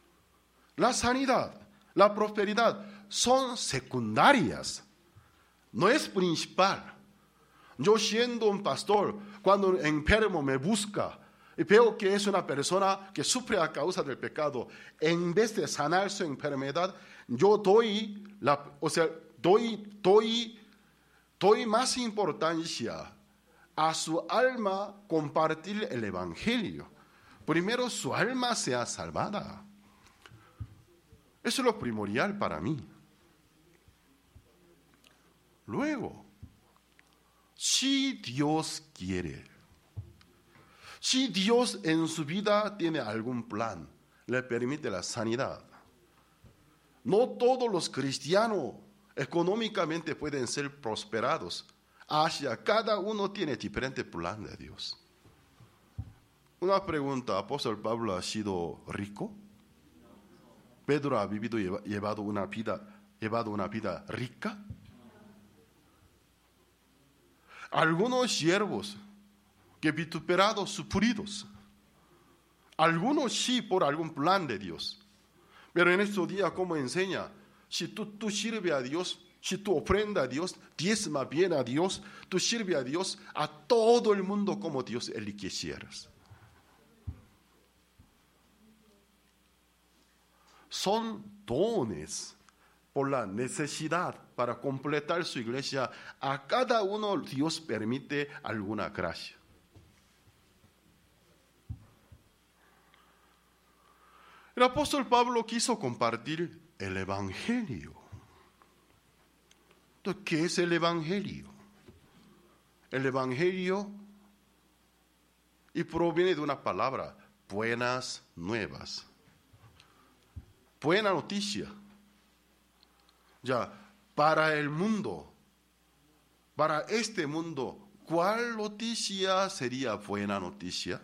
La sanidad, la prosperidad son secundarias no es principal. Yo siendo un pastor, cuando enfermo me busca y veo que es una persona que sufre a causa del pecado, en vez de sanar su enfermedad, yo doy, la, o sea, doy, doy, doy más importancia a su alma compartir el evangelio. Primero su alma sea salvada. Eso es lo primordial para mí. Luego, si Dios quiere, si Dios en su vida tiene algún plan, le permite la sanidad. No todos los cristianos económicamente pueden ser prosperados. Hacia cada uno tiene diferente plan de Dios. Una pregunta, ¿apóstol Pablo ha sido rico? ¿Pedro ha vivido, llevado una vida, llevado una vida rica? Algunos siervos que vituperados, sufridos. Algunos sí por algún plan de Dios. Pero en estos días, como enseña, si tú, tú sirves a Dios, si tú ofrendas a Dios, diezma bien a Dios, tú sirves a Dios, a todo el mundo como Dios él quisieras. Son dones por la necesidad para completar su iglesia. A cada uno Dios permite alguna gracia. El apóstol Pablo quiso compartir el evangelio. Entonces, ¿qué es el evangelio? El evangelio y proviene de una palabra, buenas nuevas. Buena noticia. Ya, para el mundo, para este mundo, ¿cuál noticia sería buena noticia?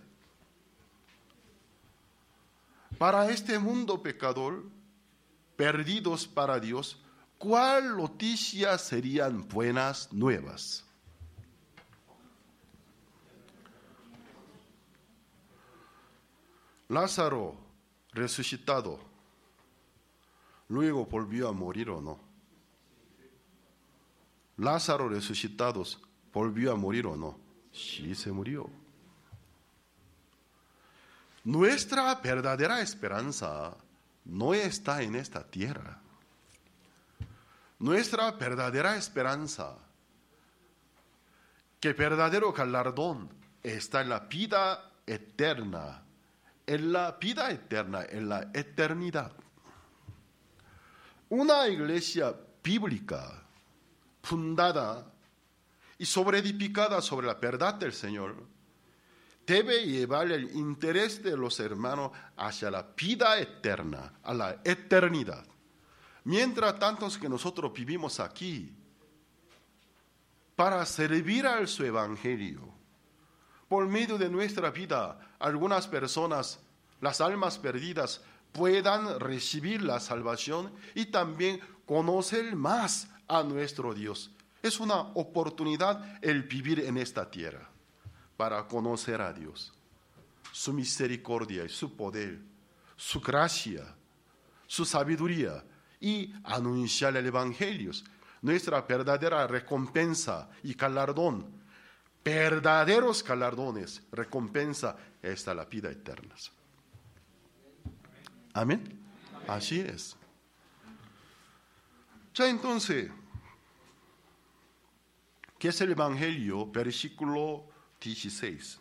Para este mundo pecador, perdidos para Dios, ¿cuál noticia serían buenas nuevas? Lázaro resucitado, luego volvió a morir o no. Lázaro resucitado, ¿volvió a morir o no? Sí, se murió. Nuestra verdadera esperanza no está en esta tierra. Nuestra verdadera esperanza, que verdadero galardón está en la vida eterna, en la vida eterna, en la eternidad. Una iglesia bíblica fundada y sobreedificada sobre la verdad del Señor debe llevar el interés de los hermanos hacia la vida eterna, a la eternidad. Mientras tanto que nosotros vivimos aquí para servir al su evangelio, por medio de nuestra vida, algunas personas, las almas perdidas, puedan recibir la salvación y también conocer más a nuestro Dios. Es una oportunidad el vivir en esta tierra para conocer a Dios, su misericordia y su poder, su gracia, su sabiduría y anunciar el evangelio. Nuestra verdadera recompensa y galardón, verdaderos galardones, recompensa, está la vida eterna. Amén. Así es. Ya entonces, ¿qué es el evangelio? Versículo dieciséis.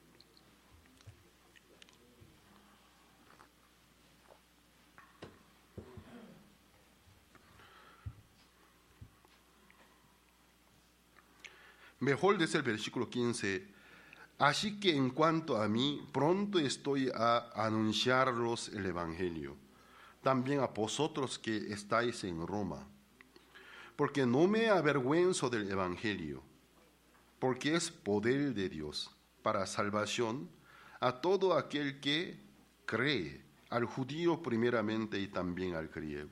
Mejor desde el versículo quince. Así que en cuanto a mí, pronto estoy a anunciaros el evangelio, también a vosotros que estáis en Roma, porque no me avergüenzo del evangelio, porque es poder de Dios para salvación a todo aquel que cree, al judío primeramente y también al griego.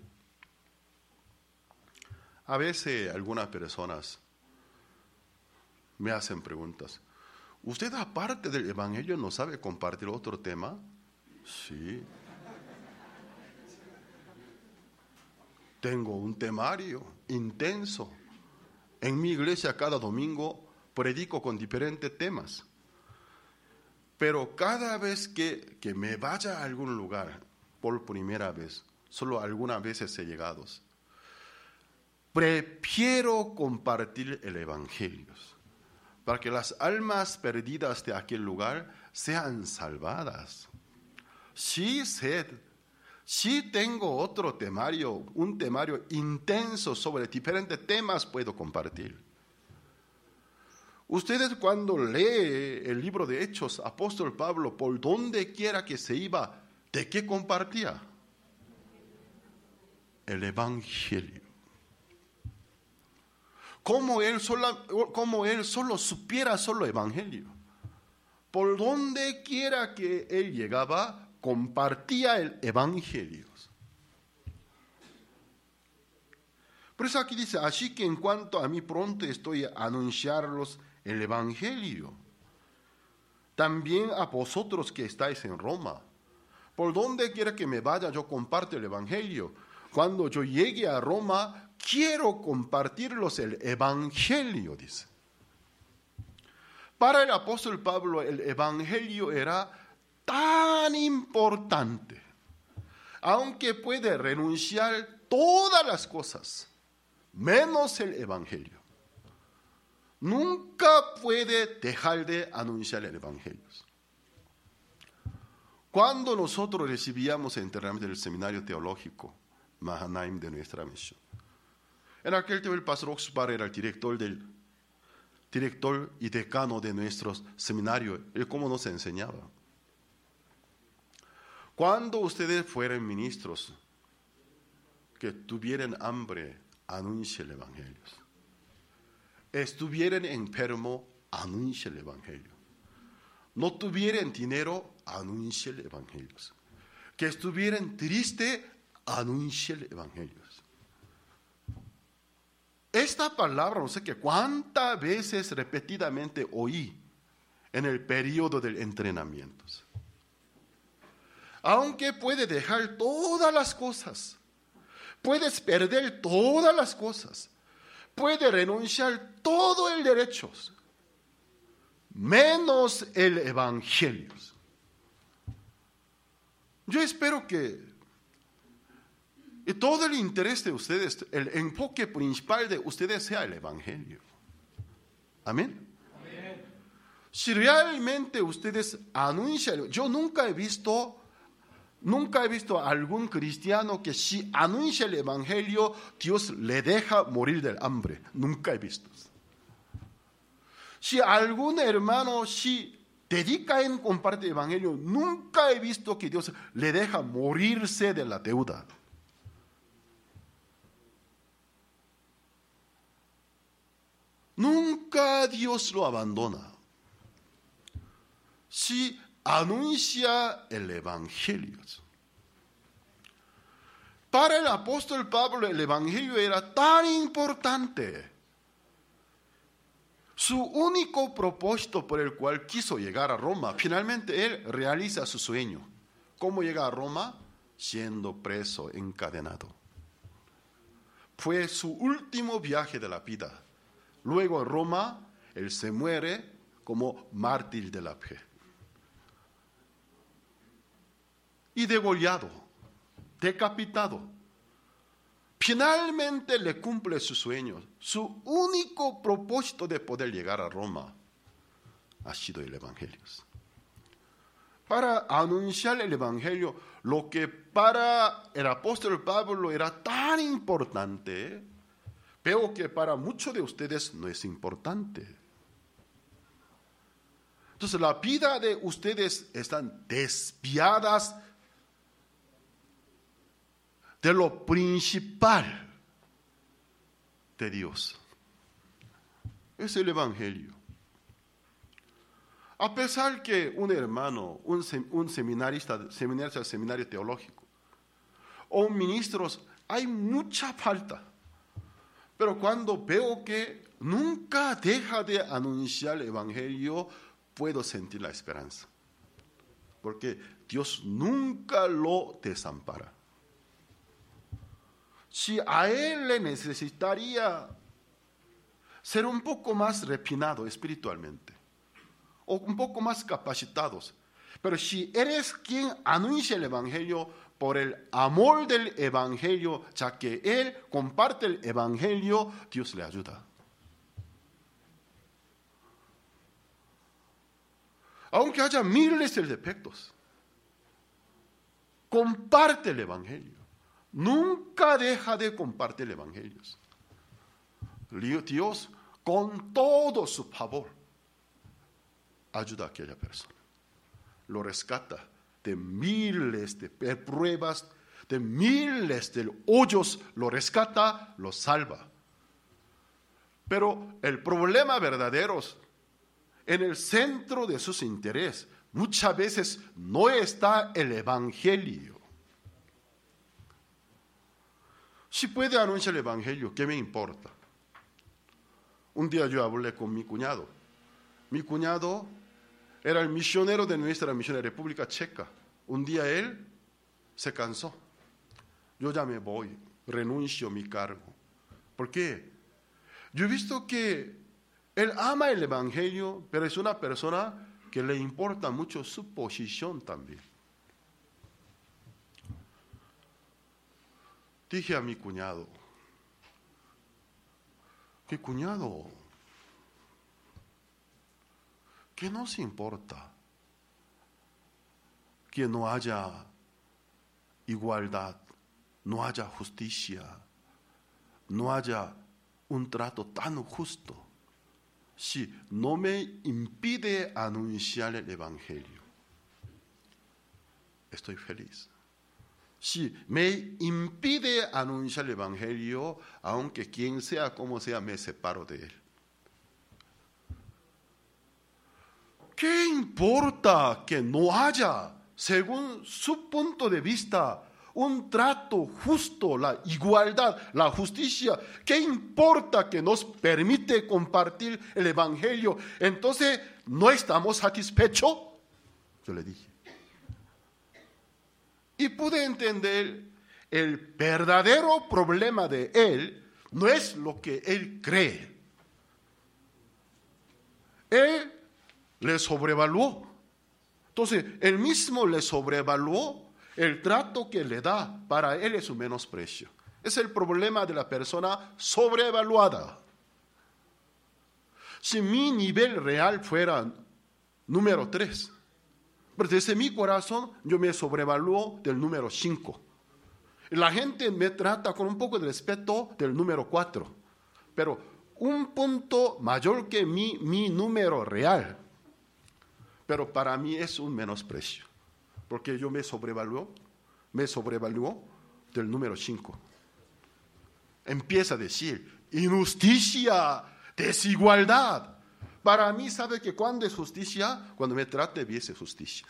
A veces algunas personas me hacen preguntas. ¿Usted aparte del evangelio no sabe compartir otro tema? Sí. Tengo un temario intenso En mi iglesia cada domingo predico con diferentes temas. Pero cada vez que, que me vaya a algún lugar, por primera vez, solo algunas veces he llegado, prefiero compartir el Evangelio para que las almas perdidas de aquel lugar sean salvadas. Sí sé, sí tengo otro temario, un temario intenso sobre diferentes temas puedo compartir. Ustedes cuando leen el libro de Hechos, apóstol Pablo, por donde quiera que se iba, ¿de qué compartía? El Evangelio. Como él, solo, como él solo supiera solo Evangelio. Por donde quiera que él llegaba, compartía el Evangelio. Por eso aquí dice, así que en cuanto a mí pronto estoy a anunciarlos el Evangelio. También a vosotros que estáis en Roma. Por donde quiera que me vaya, yo comparto el Evangelio. Cuando yo llegue a Roma, quiero compartirlos el Evangelio, dice. Para el apóstol Pablo, el Evangelio era tan importante, aunque puede renunciar todas las cosas, menos el Evangelio. Nunca puede dejar de anunciar el Evangelio. Cuando nosotros recibíamos el entrenamiento del seminario teológico Mahanaim de nuestra misión, en aquel tiempo el pastor Oxbar era el director, del, director y decano de nuestro seminario. Él cómo nos enseñaba. Cuando ustedes fueran ministros que tuvieran hambre, anuncie el Evangelio. Estuvieran enfermos, anuncie el Evangelio. No tuvieran dinero, anuncie el Evangelio. Que estuvieran tristes, anuncie el Evangelio. Esta palabra, no sé qué, cuántas veces repetidamente oí en el periodo del entrenamiento. Aunque puede dejar todas las cosas, puedes perder todas las cosas, puede renunciar todo el derecho, menos el Evangelio. Yo espero que y todo el interés de ustedes, el enfoque principal de ustedes sea el Evangelio. Amén. Amén. Si realmente ustedes anuncian, yo nunca he visto, nunca he visto a algún cristiano que si anuncia el Evangelio, Dios le deja morir del hambre. Nunca he visto. Si algún hermano si dedica en compartir el Evangelio, nunca he visto que Dios le deja morirse de la deuda. Nunca Dios lo abandona. Si anuncia el Evangelio. Para el apóstol Pablo el Evangelio era tan importante. Su único propósito por el cual quiso llegar a Roma, finalmente él realiza su sueño. ¿Cómo llega a Roma? Siendo preso, encadenado. Fue su último viaje de la vida. Luego en Roma, él se muere como mártir de la fe. Y degollado, decapitado. Finalmente le cumple su sueño. Su único propósito de poder llegar a Roma ha sido el Evangelio. Para anunciar el Evangelio, lo que para el apóstol Pablo era tan importante, veo que para muchos de ustedes no es importante. Entonces la vida de ustedes están desviadas de lo principal de Dios. Es el Evangelio. A pesar que un hermano, un, sem, un seminarista, seminarista del seminario teológico, o ministros, hay mucha falta. Pero cuando veo que nunca deja de anunciar el Evangelio, puedo sentir la esperanza. Porque Dios nunca lo desampara. Si a Él le necesitaría ser un poco más refinado espiritualmente o un poco más capacitados. Pero si eres quien anuncia el Evangelio por el amor del Evangelio, ya que Él comparte el Evangelio, Dios le ayuda. Aunque haya miles de defectos, comparte el Evangelio. Nunca deja de compartir el Evangelio. Dios, con todo su favor, ayuda a aquella persona. Lo rescata de miles de pruebas, de miles de hoyos, lo rescata, lo salva. Pero el problema verdadero, en el centro de sus intereses, muchas veces no está el Evangelio. Si puede anunciar el Evangelio, ¿qué me importa? Un día yo hablé con mi cuñado. Mi cuñado era el misionero de nuestra misión de República Checa. Un día él se cansó. Yo ya me voy, renuncio a mi cargo. ¿Por qué? Yo he visto que él ama el Evangelio, pero es una persona que le importa mucho su posición también. Dije a mi cuñado, ¿qué cuñado? ¿Qué nos importa que no haya igualdad, no haya justicia, no haya un trato tan justo, si no me impide anunciar el Evangelio? Estoy feliz. Si me impide anunciar el Evangelio, aunque quien sea como sea, me separo de él. ¿Qué importa que no haya, según su punto de vista, un trato justo, la igualdad, la justicia? ¿Qué importa que nos permite compartir el Evangelio? Entonces, ¿no estamos satisfechos? Yo le dije. Y pude entender el verdadero problema de él no es lo que él cree. Él le sobrevaluó. Entonces, él mismo le sobrevaluó el trato que le da. Para él es un menosprecio. Es el problema de la persona sobrevaluada. Si mi nivel real fuera número tres, pero desde mi corazón yo me sobrevalúo del número cinco. La gente me trata con un poco de respeto del número cuatro. Pero un punto mayor que mi, mi número real. Pero para mí es un menosprecio. Porque yo me sobrevalúo, me sobrevalúo del número cinco. Empieza a decir, injusticia, desigualdad. Para mí, ¿sabe que cuándo es justicia? Cuando me trate bien es justicia.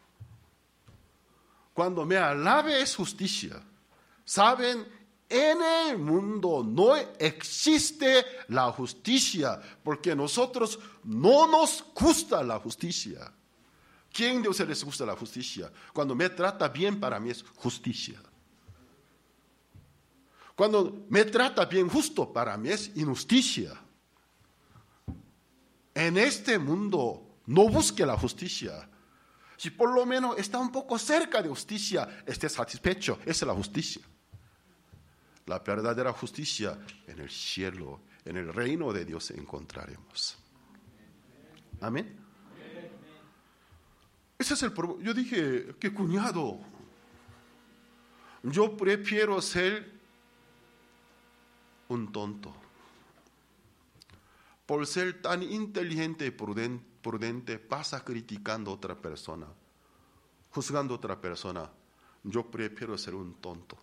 Cuando me alabe es justicia. ¿Saben? En el mundo no existe la justicia, porque a nosotros no nos gusta la justicia. ¿Quién de ustedes les gusta la justicia? Cuando me trata bien, para mí es justicia. Cuando me trata bien justo, para mí es injusticia. En este mundo no busque la justicia. Si por lo menos está un poco cerca de justicia, esté satisfecho. Esa es la justicia. La verdadera justicia en el cielo, en el reino de Dios encontraremos. Amén. Ese es el problema. Yo dije, qué cuñado. Yo prefiero ser un tonto. Por ser tan inteligente y prudente, prudente, pasa criticando a otra persona, juzgando a otra persona. Yo prefiero ser un tonto.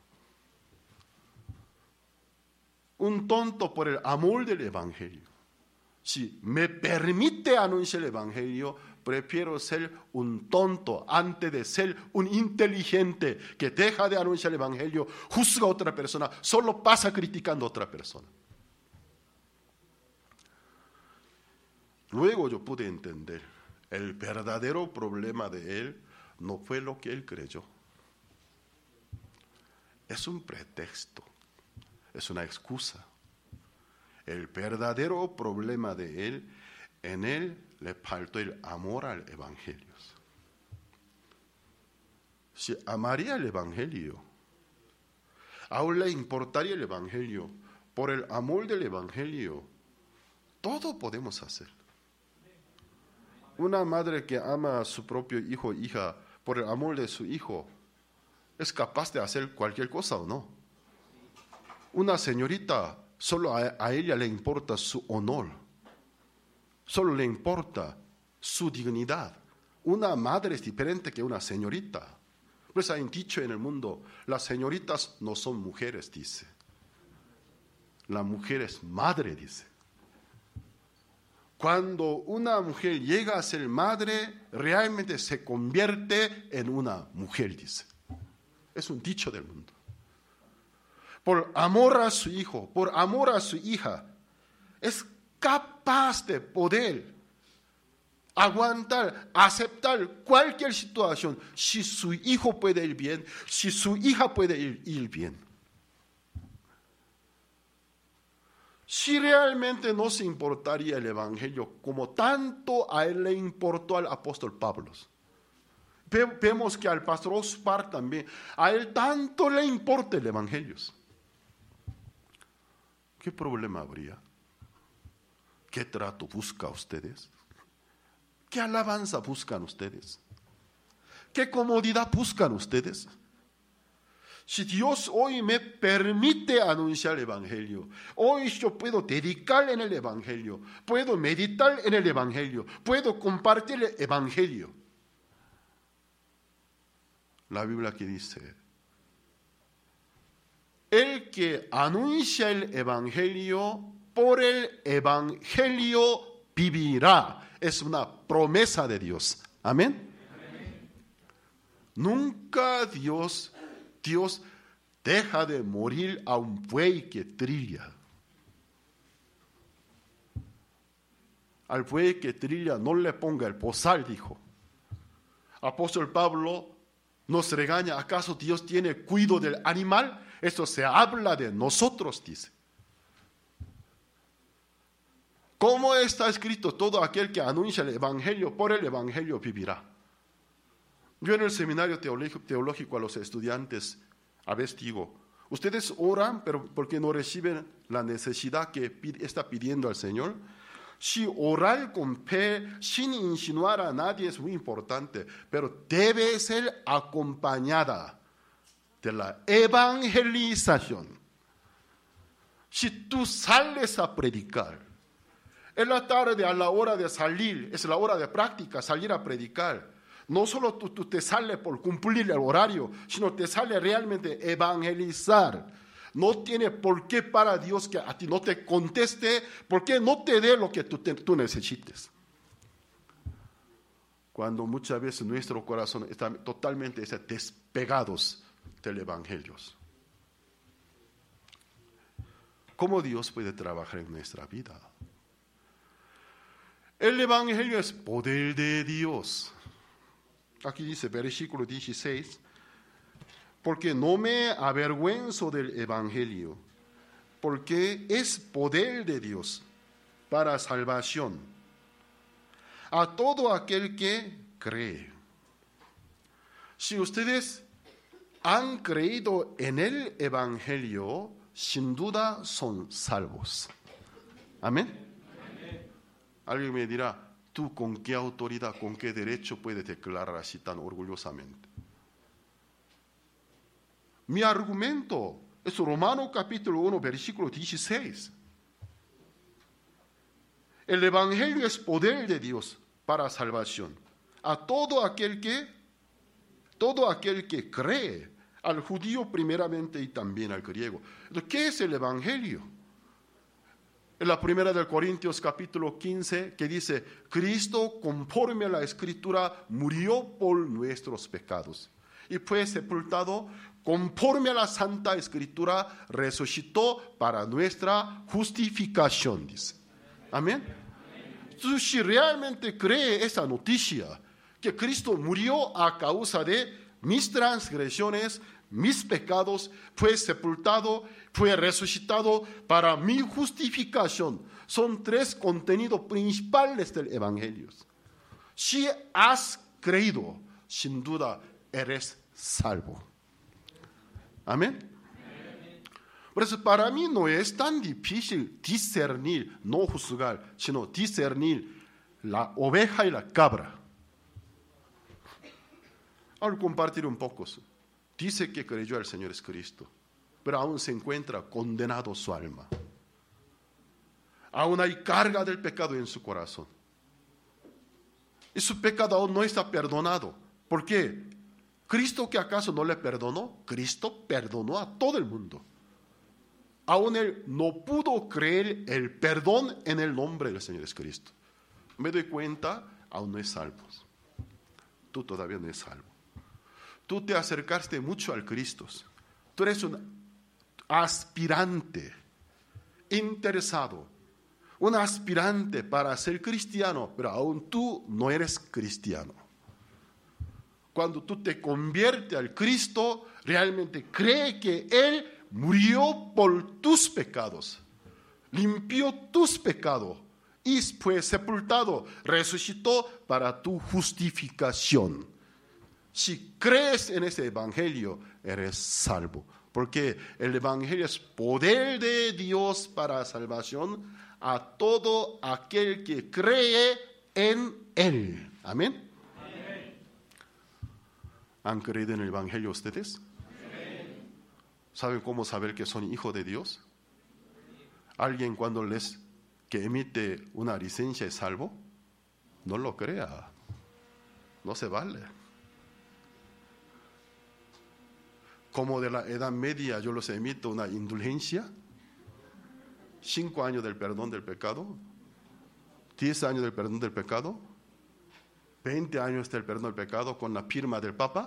Un tonto por el amor del Evangelio. Si me permite anunciar el Evangelio, prefiero ser un tonto antes de ser un inteligente que deja de anunciar el Evangelio, juzga a otra persona, solo pasa criticando a otra persona. Luego yo pude entender, el verdadero problema de él no fue lo que él creyó. Es un pretexto, es una excusa. El verdadero problema de él, en él le faltó el amor al evangelio. Si amaría el evangelio, aún le importaría el evangelio, por el amor del evangelio, todo podemos hacer. Una madre que ama a su propio hijo o hija por el amor de su hijo, ¿es capaz de hacer cualquier cosa o no? Una señorita, solo a, a ella le importa su honor, solo le importa su dignidad. Una madre es diferente que una señorita. Pues hay un dicho en el mundo, las señoritas no son mujeres, dice. La mujer es madre, dice. Cuando una mujer llega a ser madre, realmente se convierte en una mujer, dice. Es un dicho del mundo. Por amor a su hijo, por amor a su hija, es capaz de poder aguantar, aceptar cualquier situación, si su hijo puede ir bien, si su hija puede ir, ir bien. Si realmente no se importaría el evangelio como tanto a él le importó al apóstol Pablo. Vemos que al pastor Oscar también, a él tanto le importa el evangelio. ¿Qué problema habría? ¿Qué trato busca ustedes? ¿Qué alabanza buscan ustedes? ¿Qué comodidad buscan ustedes? Si Dios hoy me permite anunciar el evangelio, hoy yo puedo dedicar en el evangelio, puedo meditar en el evangelio, puedo compartir el evangelio. La Biblia que dice, el que anuncia el evangelio, por el evangelio vivirá. Es una promesa de Dios. Amén. Amén. Nunca Dios, Dios deja de morir a un buey que trilla. Al buey que trilla no le ponga el bozal, dijo. Apóstol Pablo nos regaña, ¿acaso Dios tiene cuidado del animal? Esto se habla de nosotros, dice. ¿Cómo está escrito? Todo aquel que anuncia el evangelio, por el evangelio vivirá. Yo en el seminario teológico a los estudiantes a veces digo, ustedes oran, pero porque no reciben la necesidad que está pidiendo al Señor. Si orar con fe, sin insinuar a nadie, es muy importante, pero debe ser acompañada de la evangelización. Si tú sales a predicar, en la tarde, a la hora de salir, es la hora de práctica, salir a predicar. No solo tú, tú te sales por cumplir el horario, sino te sale realmente evangelizar. No tiene por qué para Dios que a ti no te conteste, porque no te dé lo que tú, te, tú necesites. Cuando muchas veces nuestro corazón está totalmente despegados del evangelio. ¿Cómo Dios puede trabajar en nuestra vida? El evangelio es poder de Dios. Aquí dice, versículo dieciséis, porque no me avergüenzo del evangelio, porque es poder de Dios para salvación a todo aquel que cree. Si ustedes han creído en el evangelio, sin duda son salvos. Amén. Alguien me dirá, ¿tú con qué autoridad, con qué derecho puedes declarar así tan orgullosamente? Mi argumento es Romanos capítulo uno, versículo dieciséis. El evangelio es poder de Dios para salvación a todo aquel que, todo aquel que cree, al judío primeramente y también al griego. Entonces, ¿qué es el evangelio? En la primera de Corintios capítulo quince, que dice, Cristo conforme a la Escritura murió por nuestros pecados y fue sepultado conforme a la Santa Escritura, resucitó para nuestra justificación, dice. Amén. Entonces, si realmente cree esa noticia, que Cristo murió a causa de mis transgresiones, mis pecados, fue sepultado, fue resucitado para mi justificación. Son tres contenidos principales del Evangelio. Si has creído, sin duda eres salvo. Amén. Por eso para mí no es tan difícil discernir, no juzgar, sino discernir la oveja y la cabra. Al compartir un poco, dice que creyó al Señor Jesucristo, pero aún se encuentra condenado su alma. Aún hay carga del pecado en su corazón. Y su pecado aún no está perdonado. ¿Por qué? ¿Cristo que acaso no le perdonó? Cristo perdonó a todo el mundo. Aún él no pudo creer el perdón en el nombre del Señor Jesucristo. Me doy cuenta, aún no es salvo. Tú todavía no eres salvo. Tú te acercaste mucho al Cristo. Tú eres un aspirante, interesado, un aspirante para ser cristiano, pero aún tú no eres cristiano. Cuando tú te conviertes al Cristo, realmente cree que Él murió por tus pecados, limpió tus pecados y fue sepultado, resucitó para tu justificación. Si crees en ese evangelio, eres salvo, porque el evangelio es poder de Dios para salvación a todo aquel que cree en Él. Amén. Amén. ¿Han creído en el evangelio ustedes? Amén. ¿Saben cómo saber que son hijos de Dios? Alguien cuando les que emite una licencia es salvo, no lo crea, no se vale. Como de la edad media yo les emito una indulgencia, cinco años del perdón del pecado, diez años del perdón del pecado, veinte años del perdón del pecado con la firma del Papa,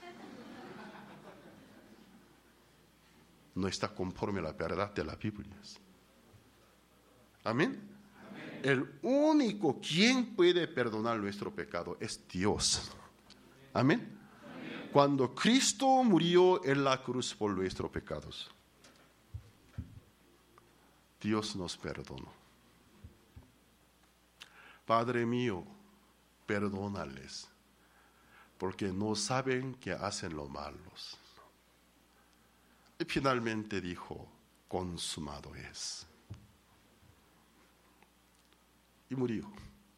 no está conforme a la verdad de la Biblia. Amén. Amén. El único quien puede perdonar nuestro pecado es Dios. Amén. Amén. Cuando Cristo murió en la cruz por nuestros pecados, Dios nos perdonó. Padre mío, perdónales, porque no saben que hacen lo malos. Y finalmente dijo, consumado es. Y murió.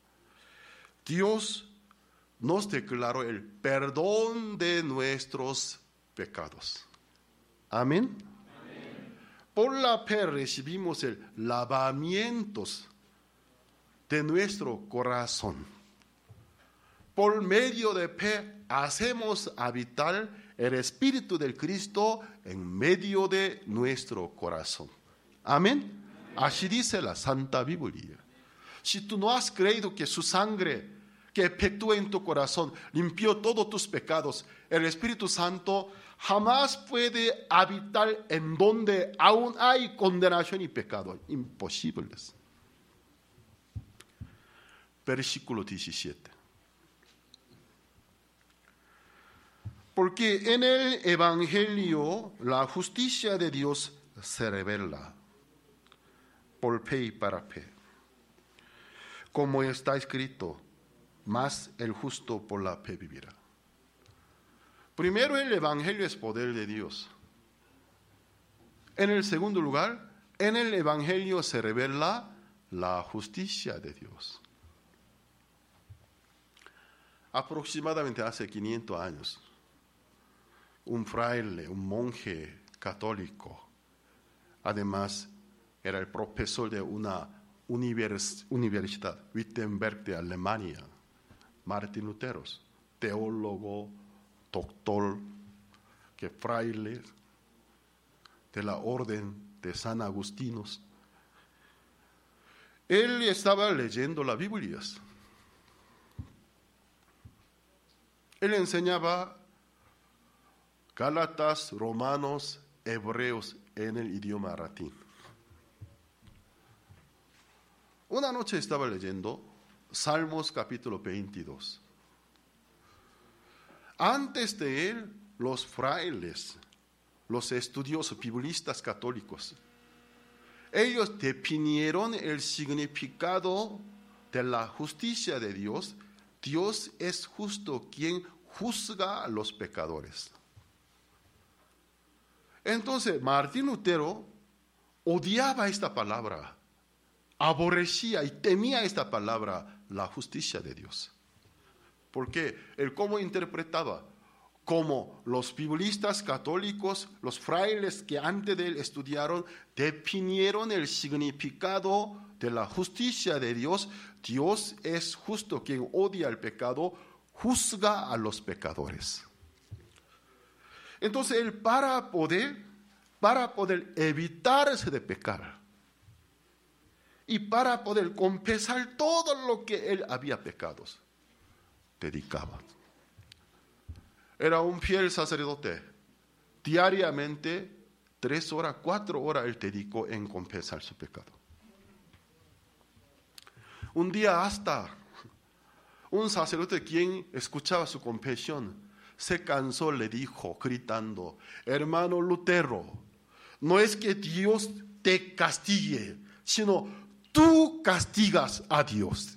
Dios nos declaró el perdón de nuestros pecados. Amén. Amén. Por la fe recibimos el lavamiento de nuestro corazón. Por medio de fe hacemos habitar el Espíritu del Cristo en medio de nuestro corazón. Amén. Así dice la Santa Biblia. Si tú no has creído que su sangre que efectúa en tu corazón limpió todos tus pecados, el Espíritu Santo jamás puede habitar en donde aún hay condenación y pecado. Imposibles. Versículo diecisiete. Porque en el Evangelio la justicia de Dios se revela por fe y para fe. Como está escrito, más el justo por la fe vivirá. Primero, el Evangelio es poder de Dios. En el segundo lugar, en el Evangelio se revela la justicia de Dios. Aproximadamente hace quinientos años, un fraile, un monje católico, además era el profesor de una univers, universidad, Wittenberg de Alemania, Martín Lutero, teólogo, doctor, que fraile de la orden de San Agustino. Él estaba leyendo la Biblia. Él enseñaba Gálatas, Romanos, Hebreos en el idioma latín. Una noche estaba leyendo Salmos capítulo veintidós. Antes de él, los frailes los estudiosos biblistas católicos, ellos definieron el significado de la justicia de Dios. Dios es justo quien juzga a los pecadores. Entonces, Martín Lutero odiaba esta palabra, aborrecía y temía esta palabra, la justicia de Dios. Porque él cómo interpretaba, como los biblistas católicos, los frailes que antes de él estudiaron, definieron el significado de la justicia de Dios. Dios es justo quien odia el pecado, juzga a los pecadores. Entonces él para poder, para poder evitarse de pecar y para poder confesar todo lo que él había pecado, dedicaba. Era un fiel sacerdote. Diariamente, tres horas, cuatro horas él dedicó en confesar su pecado. Un día hasta un sacerdote quien escuchaba su confesión se cansó, le dijo, gritando, hermano Lutero, no es que Dios te castigue, sino tú castigas a Dios.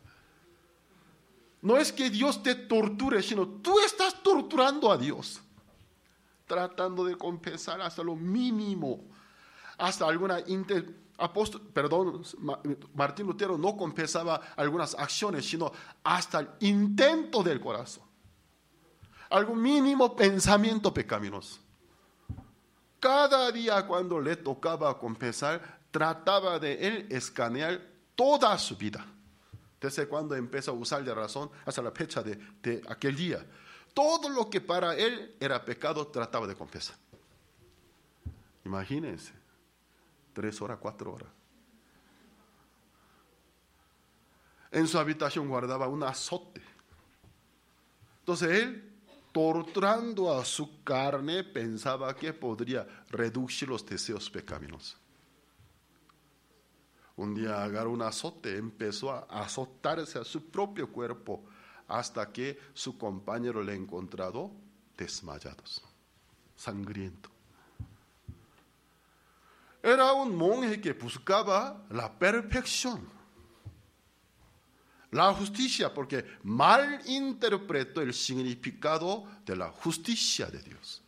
No es que Dios te torture, sino tú estás torturando a Dios, tratando de confesar hasta lo mínimo, hasta alguna inter, apóstol, perdón, Martín Lutero no confesaba algunas acciones, sino hasta el intento del corazón, algún mínimo pensamiento pecaminoso. Cada día cuando le tocaba confesar, trataba de él escanear toda su vida. Desde cuando empezó a usar de razón hasta la fecha de, de aquel día. Todo lo que para él era pecado trataba de confesar. Imagínense, tres horas, cuatro horas. En su habitación guardaba un azote. Entonces él, torturando a su carne, pensaba que podría reducir los deseos pecaminosos. Un día agarró un azote, empezó a azotarse a su propio cuerpo hasta que su compañero le encontró desmayados, sangriento. Era un monje que buscaba la perfección, la justicia, porque mal interpretó el significado de la justicia de Dios.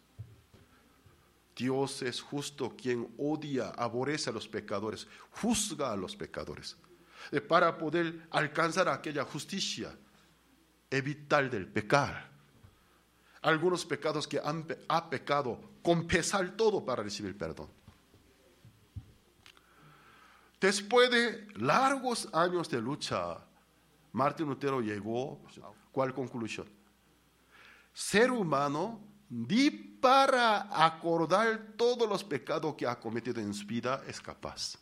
Dios es justo quien odia, aborrece a los pecadores, juzga a los pecadores. Para poder alcanzar aquella justicia, evitar del pecar. Algunos pecados que han ha pecado, confesar todo para recibir perdón. Después de largos años de lucha, Martín Lutero llegó a ¿cuál conclusión? Ser humano ni para acordar todos los pecados que ha cometido en su vida es capaz.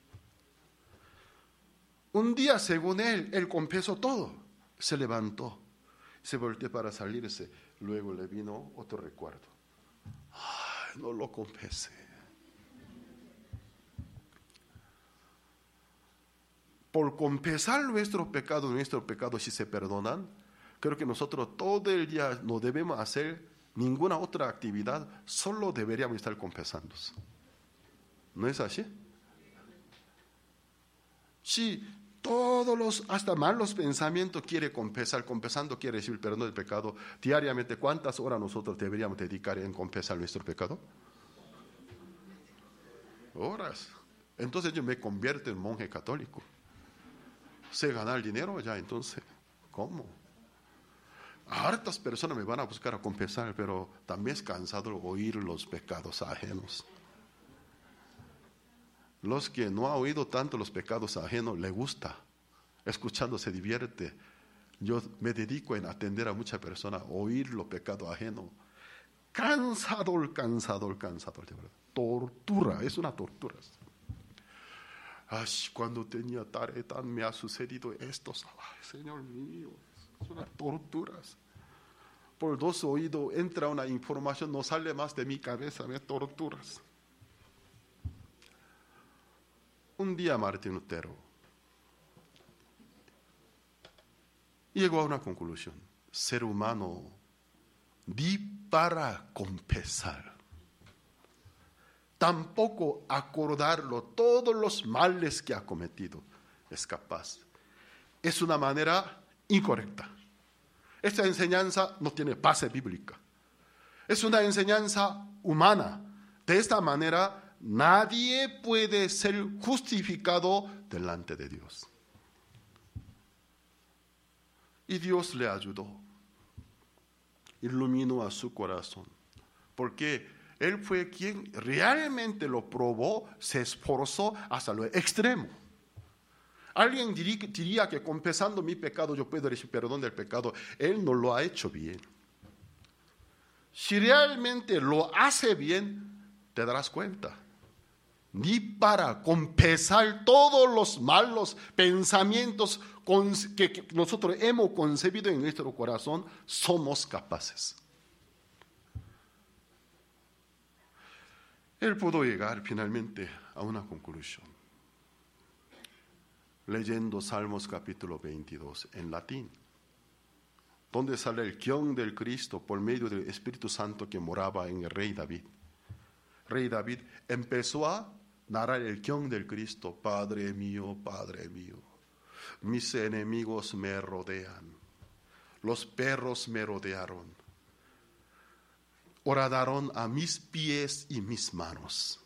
Un día, según él, él confesó todo. Se levantó, se volteó para salirse. Luego le vino otro recuerdo. Ay, no lo confesé. Por confesar nuestros pecados, nuestros pecados si se perdonan, creo que nosotros todo el día no debemos hacer ninguna otra actividad, solo deberíamos estar confesándonos. ¿No es así? Si todos los, hasta malos pensamientos quiere confesar, confesando quiere recibir perdón del pecado, diariamente, ¿cuántas horas nosotros deberíamos dedicar en confesar nuestro pecado? Horas. Entonces yo me convierto en monje católico. Sé ganar dinero ya, entonces, ¿cómo? Hartas personas me van a buscar a confesar, pero también es cansado oír los pecados ajenos. Los que no han oído tanto los pecados ajenos, le gusta. Escuchando se divierte. Yo me dedico en atender a muchas personas, oír los pecados ajenos. Cansador, cansador, cansador, de verdad. Tortura, es una tortura. Ay, cuando tenía tarea tan me ha sucedido esto. Ay, Señor mío. Son unas torturas. Por dos oídos entra una información, no sale más de mi cabeza, me torturas. Un día Martín Lutero llegó a una conclusión. Ser humano, di para confesar. tampoco acordarlo todos los males que ha cometido es capaz. Es una manera incorrecta. Esta enseñanza no tiene base bíblica. Es una enseñanza humana. De esta manera, nadie puede ser justificado delante de Dios. Y Dios le ayudó. Iluminó a su corazón. Porque Él fue quien realmente lo probó, se esforzó hasta lo extremo. Alguien diría que confesando mi pecado yo puedo recibir perdón del pecado. Él no lo ha hecho bien. Si realmente lo hace bien, te darás cuenta. Ni para confesar todos los malos pensamientos que nosotros hemos concebido en nuestro corazón somos capaces. Él pudo llegar finalmente a una conclusión, leyendo Salmos capítulo veintidós en latín, donde sale el guión del Cristo por medio del Espíritu Santo que moraba en el rey David. Rey David empezó a narrar el guión del Cristo. Padre mío, Padre mío, mis enemigos me rodean, los perros me rodearon, horadaron a mis pies y mis manos.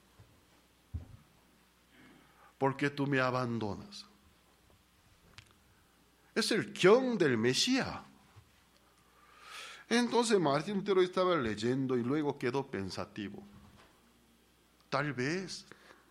Porque tú me abandonas. Es el guión del Mesías. Entonces Martín Lutero estaba leyendo y luego quedó pensativo. Tal vez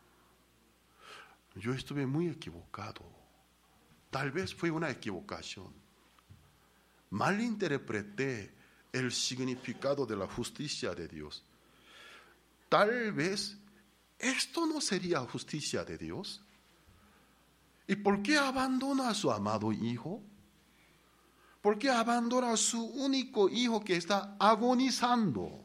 yo estuve muy equivocado. Tal vez fue una equivocación. Malinterpreté el significado de la justicia de Dios. Tal vez esto no sería justicia de Dios. ¿Y por qué abandona a su amado hijo? ¿Por qué abandona a su único hijo que está agonizando?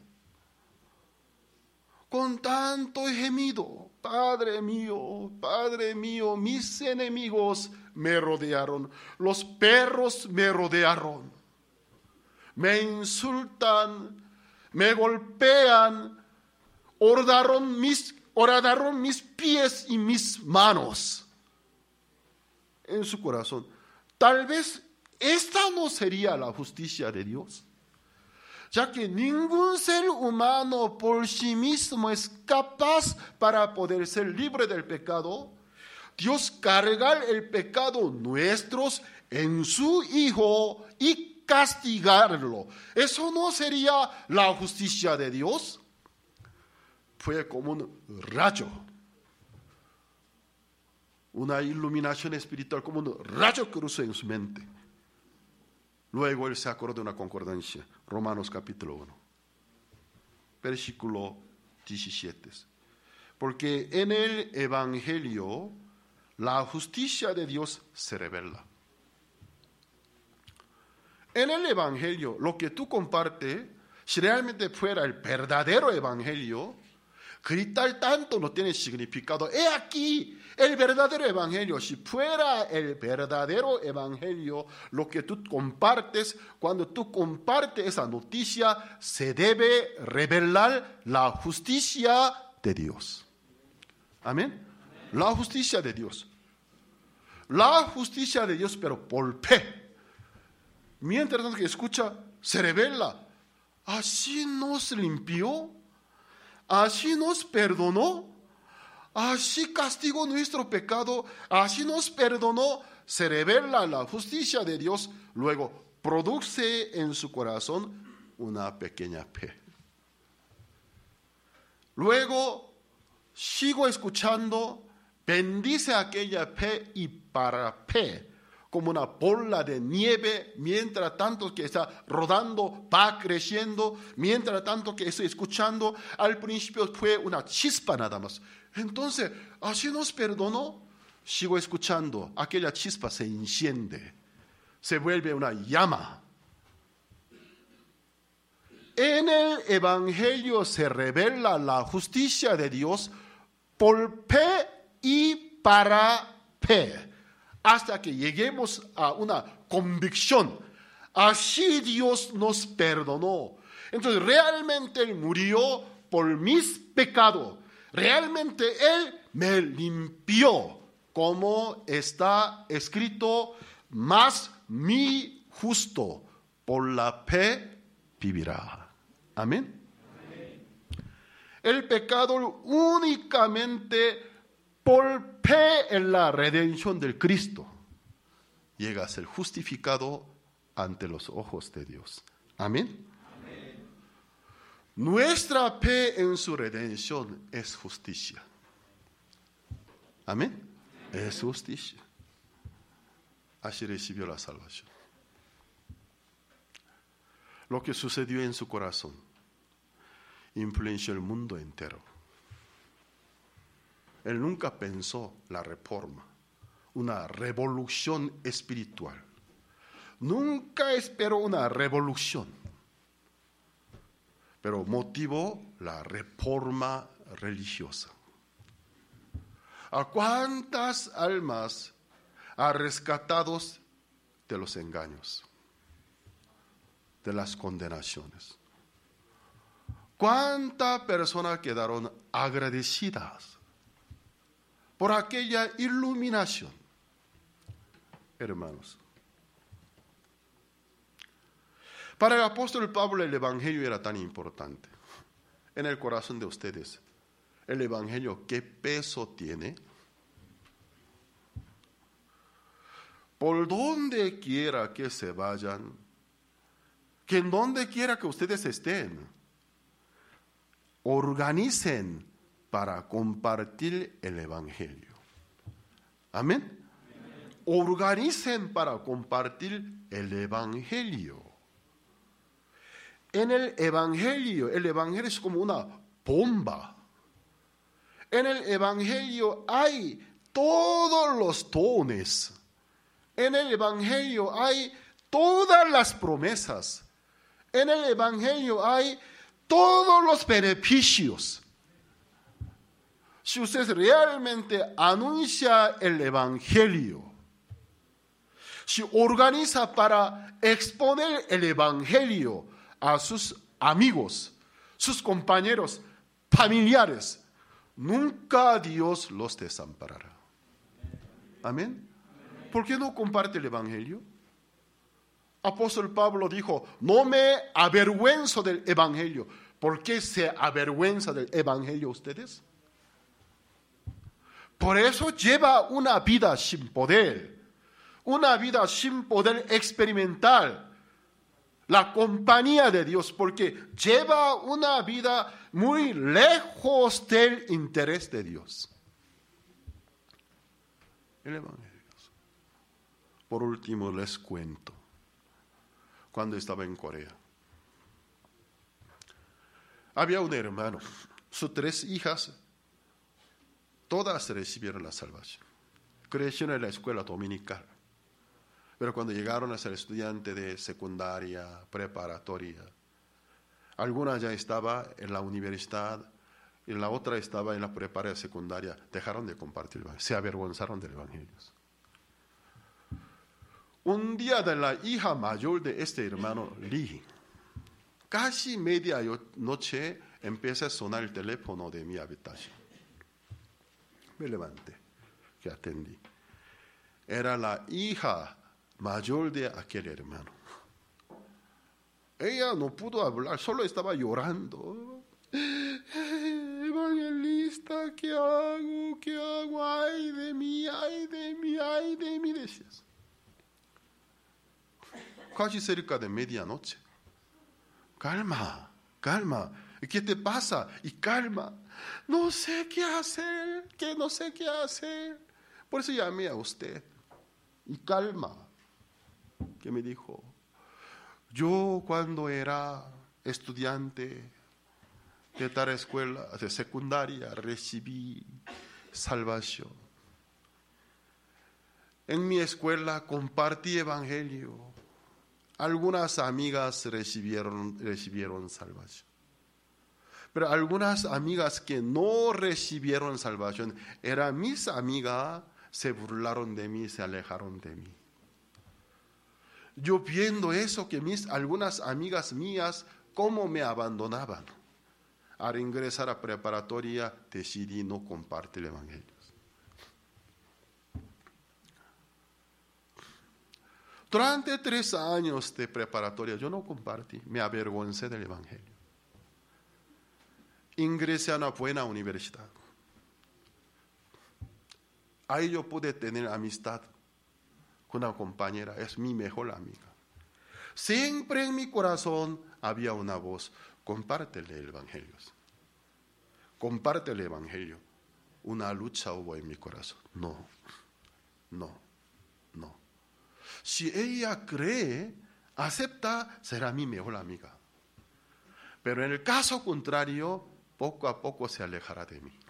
Con tanto gemido, Padre mío, Padre mío, mis enemigos me rodearon, los perros me rodearon, me insultan, me golpean, horadaron mis, horadaron mis pies y mis manos. En su corazón, tal vez esta no sería la justicia de Dios, ya que ningún ser humano por sí mismo es capaz para poder ser libre del pecado. Dios cargar el pecado nuestros en su Hijo y castigarlo. ¿Eso no sería la justicia de Dios? Fue como un rayo, una iluminación espiritual, como un rayo cruzó en su mente. Luego él se acordó de una concordancia, Romanos capítulo uno, versículo diecisiete. Porque en el Evangelio la justicia de Dios se revela. En el Evangelio, lo que tú compartes, si realmente fuera el verdadero Evangelio, gritar tanto no tiene significado. He aquí el verdadero evangelio. Si fuera el verdadero evangelio, lo que tú compartes, cuando tú compartes esa noticia, se debe revelar la justicia de Dios. Amén. La justicia de Dios. La justicia de Dios, pero por fe. Mientras tanto que escucha, se revela. Así nos limpió. Así nos perdonó, así castigó nuestro pecado, así nos perdonó, se revela la justicia de Dios, luego produce en su corazón una pequeña fe. Luego sigo escuchando, bendice aquella fe y para fe, como una bola de nieve, mientras tanto que está rodando, va creciendo, mientras tanto que estoy escuchando, al principio fue una chispa nada más. Entonces, así nos perdonó, sigo escuchando, aquella chispa se enciende, se vuelve una llama. En el Evangelio se revela la justicia de Dios por fe y para fe. Hasta que lleguemos a una convicción. Así Dios nos perdonó. Entonces realmente Él murió por mis pecados. realmente Él me limpió, como está escrito, mas mi justo por la fe vivirá. Amén. Amén. El pecado únicamente por fe en la redención del Cristo llega a ser justificado ante los ojos de Dios. Amén. Amén. Nuestra fe en su redención es justicia. Amén. Amén. Es justicia. Así recibió la salvación. Lo que sucedió en su corazón influenció el mundo entero. Él nunca pensó la reforma, una revolución espiritual. Nunca esperó una revolución, pero motivó la reforma religiosa. ¿A cuántas almas ha rescatado de los engaños, de las condenaciones? ¿Cuántas personas quedaron agradecidas por aquella iluminación? Hermanos, para el apóstol Pablo el evangelio era tan importante. En el corazón de ustedes, ¿el evangelio qué peso tiene? Por donde quiera que se vayan, que en donde quiera que ustedes estén, organicen para compartir el evangelio. Amén. Amén. Organicen para compartir el evangelio. En el evangelio, el evangelio es como una bomba. En el evangelio hay todos los dones. En el evangelio hay todas las promesas. En el evangelio hay todos los beneficios. Si usted realmente anuncia el evangelio, si organiza para exponer el evangelio a sus amigos, sus compañeros, familiares, nunca Dios los desamparará. Amén. ¿Por qué no comparte el evangelio? Apóstol Pablo dijo, no me avergüenzo del evangelio. ¿Por qué se avergüenza del evangelio ustedes? Por eso lleva una vida sin poder, una vida sin poder experimentar la compañía de Dios, porque lleva una vida muy lejos del interés de Dios. El evangelio. Por último les cuento, cuando estaba en Corea, había un hermano, sus tres hijas, todas recibieron la salvación. Crecieron en la escuela dominical, pero cuando llegaron a ser estudiantes de secundaria, preparatoria, alguna ya estaba en la universidad y la otra estaba en la preparatoria secundaria, dejaron de compartir el evangelio, se avergonzaron del evangelio. Un día de la hija mayor de este hermano Lee, casi media noche empieza a sonar el teléfono de mi habitación. Me levanté, que atendí. Era la hija mayor de aquel hermano. Ella no pudo hablar, solo estaba llorando. Evangelista, ¿qué hago? ¿Qué hago? Ay de mí, ay de mí, ay de mí, decías. Casi cerca de medianoche. Calma, calma. ¿Y qué te pasa? Y calma. No sé qué hacer, que no sé qué hacer. Por eso llamé a usted. Y calma. ¿Qué me dijo? Yo cuando era estudiante de tal escuela, de secundaria, recibí salvación. En mi escuela compartí evangelio. Algunas amigas recibieron, recibieron salvación. Pero algunas amigas que no recibieron salvación, eran mis amigas, se burlaron de mí, se alejaron de mí. Yo viendo eso, que mis algunas amigas mías, cómo me abandonaban. Al ingresar a preparatoria decidí no compartir el Evangelio. Durante tres años de preparatoria yo no compartí, me avergoncé del Evangelio. Ingresé a una buena universidad. Ahí yo pude tener amistad con una compañera, es mi mejor amiga. Siempre en mi corazón había una voz, compártele el Evangelio. Compártele el Evangelio. Una lucha hubo en mi corazón. No, no, no. Si ella cree, acepta, será mi mejor amiga. Pero en el caso contrario, poco a poco se alejará de mí.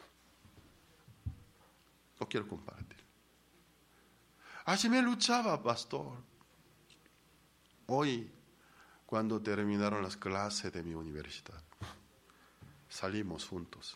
No quiero compartir. Así me luchaba, pastor. Hoy, cuando terminaron las clases de mi universidad, salimos juntos.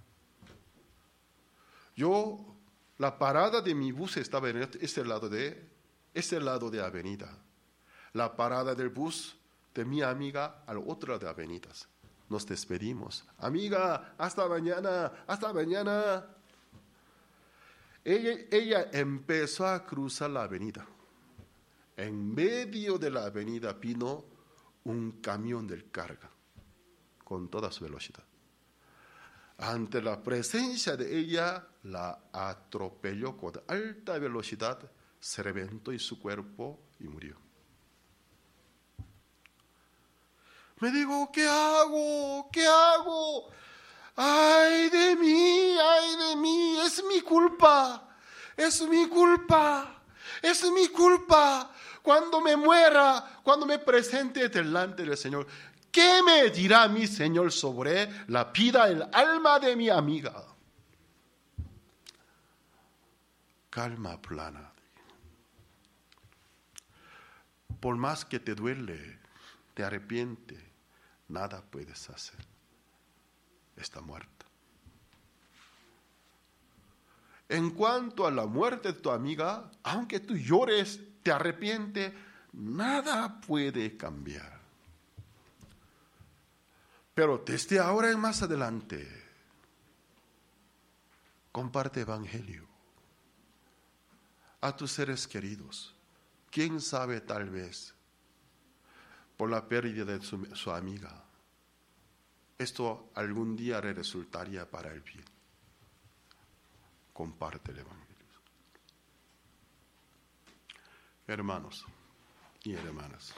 Yo, la parada de mi bus estaba en este lado de, este lado de avenida. La parada del bus de mi amiga al otro lado de avenidas. Nos despedimos. Amiga, hasta mañana, hasta mañana. Ella, ella empezó a cruzar la avenida. En medio de la avenida vino un camión de carga con toda su velocidad. Ante la presencia de ella, la atropelló con alta velocidad, se reventó en su cuerpo y murió. Me digo, ¿qué hago? ¿Qué hago? ¡Ay de mí! ¡Ay de mí! ¡Es mi culpa! ¡Es mi culpa! ¡Es mi culpa! Cuando me muera, cuando me presente delante del Señor, ¿qué me dirá mi Señor sobre la vida, el alma de mi amiga? Calma plana. Por más que te duele, te arrepiente, nada puedes hacer. Está muerta. En cuanto a la muerte de tu amiga, aunque tú llores, te arrepientes, nada puede cambiar. Pero desde ahora en más adelante, comparte evangelio a tus seres queridos. Quién sabe, tal vez, por la pérdida de su, su amiga, esto algún día le resultaría para el bien. Comparte el evangelio. Hermanos y hermanas,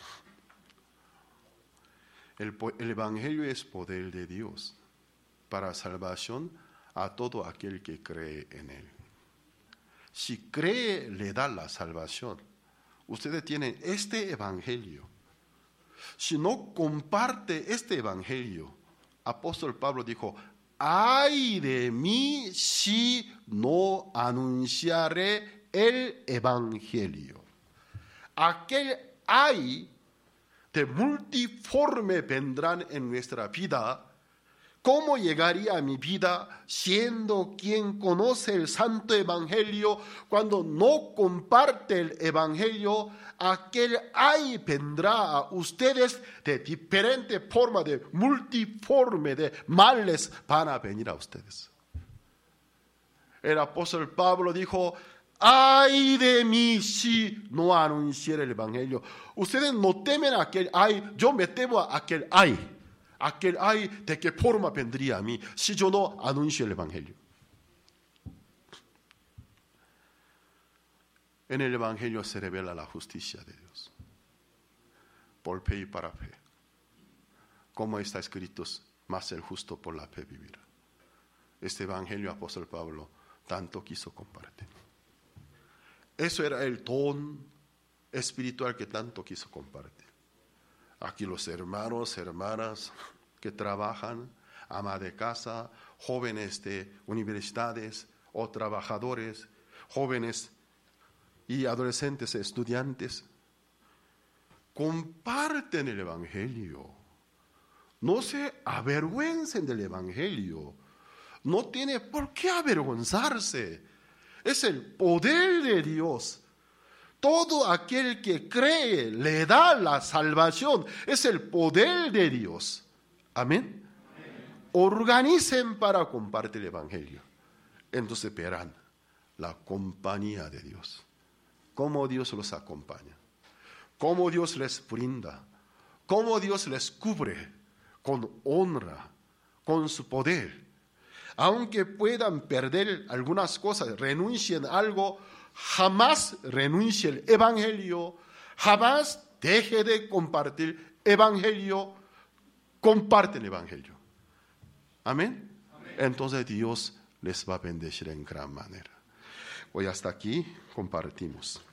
el, el evangelio es poder de Dios para salvación a todo aquel que cree en él. Si cree, le da la salvación. Ustedes tienen este evangelio. Si no comparte este evangelio, apóstol Pablo dijo, ay de mí si no anunciaré el evangelio. Aquel ay de multiforme vendrán en nuestra vida. ¿Cómo llegaría a mi vida siendo quien conoce el santo evangelio cuando no comparte el evangelio? Aquel ay vendrá a ustedes de diferente forma, de multiforme, de males van a venir a ustedes. El apóstol Pablo dijo, ay de mí si no anunciara el evangelio. Ustedes no temen a aquel ay, yo me temo a aquel ay. Aquel ay, ¿de qué forma vendría a mí si yo no anuncio el evangelio? En el evangelio se revela la justicia de Dios. Por fe y para fe. Como está escrito, más el justo por la fe vivirá. Este evangelio, apóstol Pablo, tanto quiso compartir. Eso era el don espiritual que tanto quiso compartir. Aquí los hermanos, hermanas que trabajan, ama de casa, jóvenes de universidades o trabajadores, jóvenes y adolescentes, estudiantes, comparten el evangelio. No se avergüencen del evangelio. No tiene por qué avergonzarse. Es el poder de Dios. Todo aquel que cree le da la salvación. Es el poder de Dios. Amén. Amén. organicen para compartir el Evangelio. Entonces verán la compañía de Dios, cómo Dios los acompaña, cómo Dios les brinda, cómo Dios les cubre con honra, con su poder. Aunque puedan perder algunas cosas, renuncien a algo, jamás renuncie el Evangelio, jamás deje de compartir Evangelio, comparte el Evangelio. Amén. Amén. Entonces Dios les va a bendecir en gran manera. Hoy hasta aquí compartimos.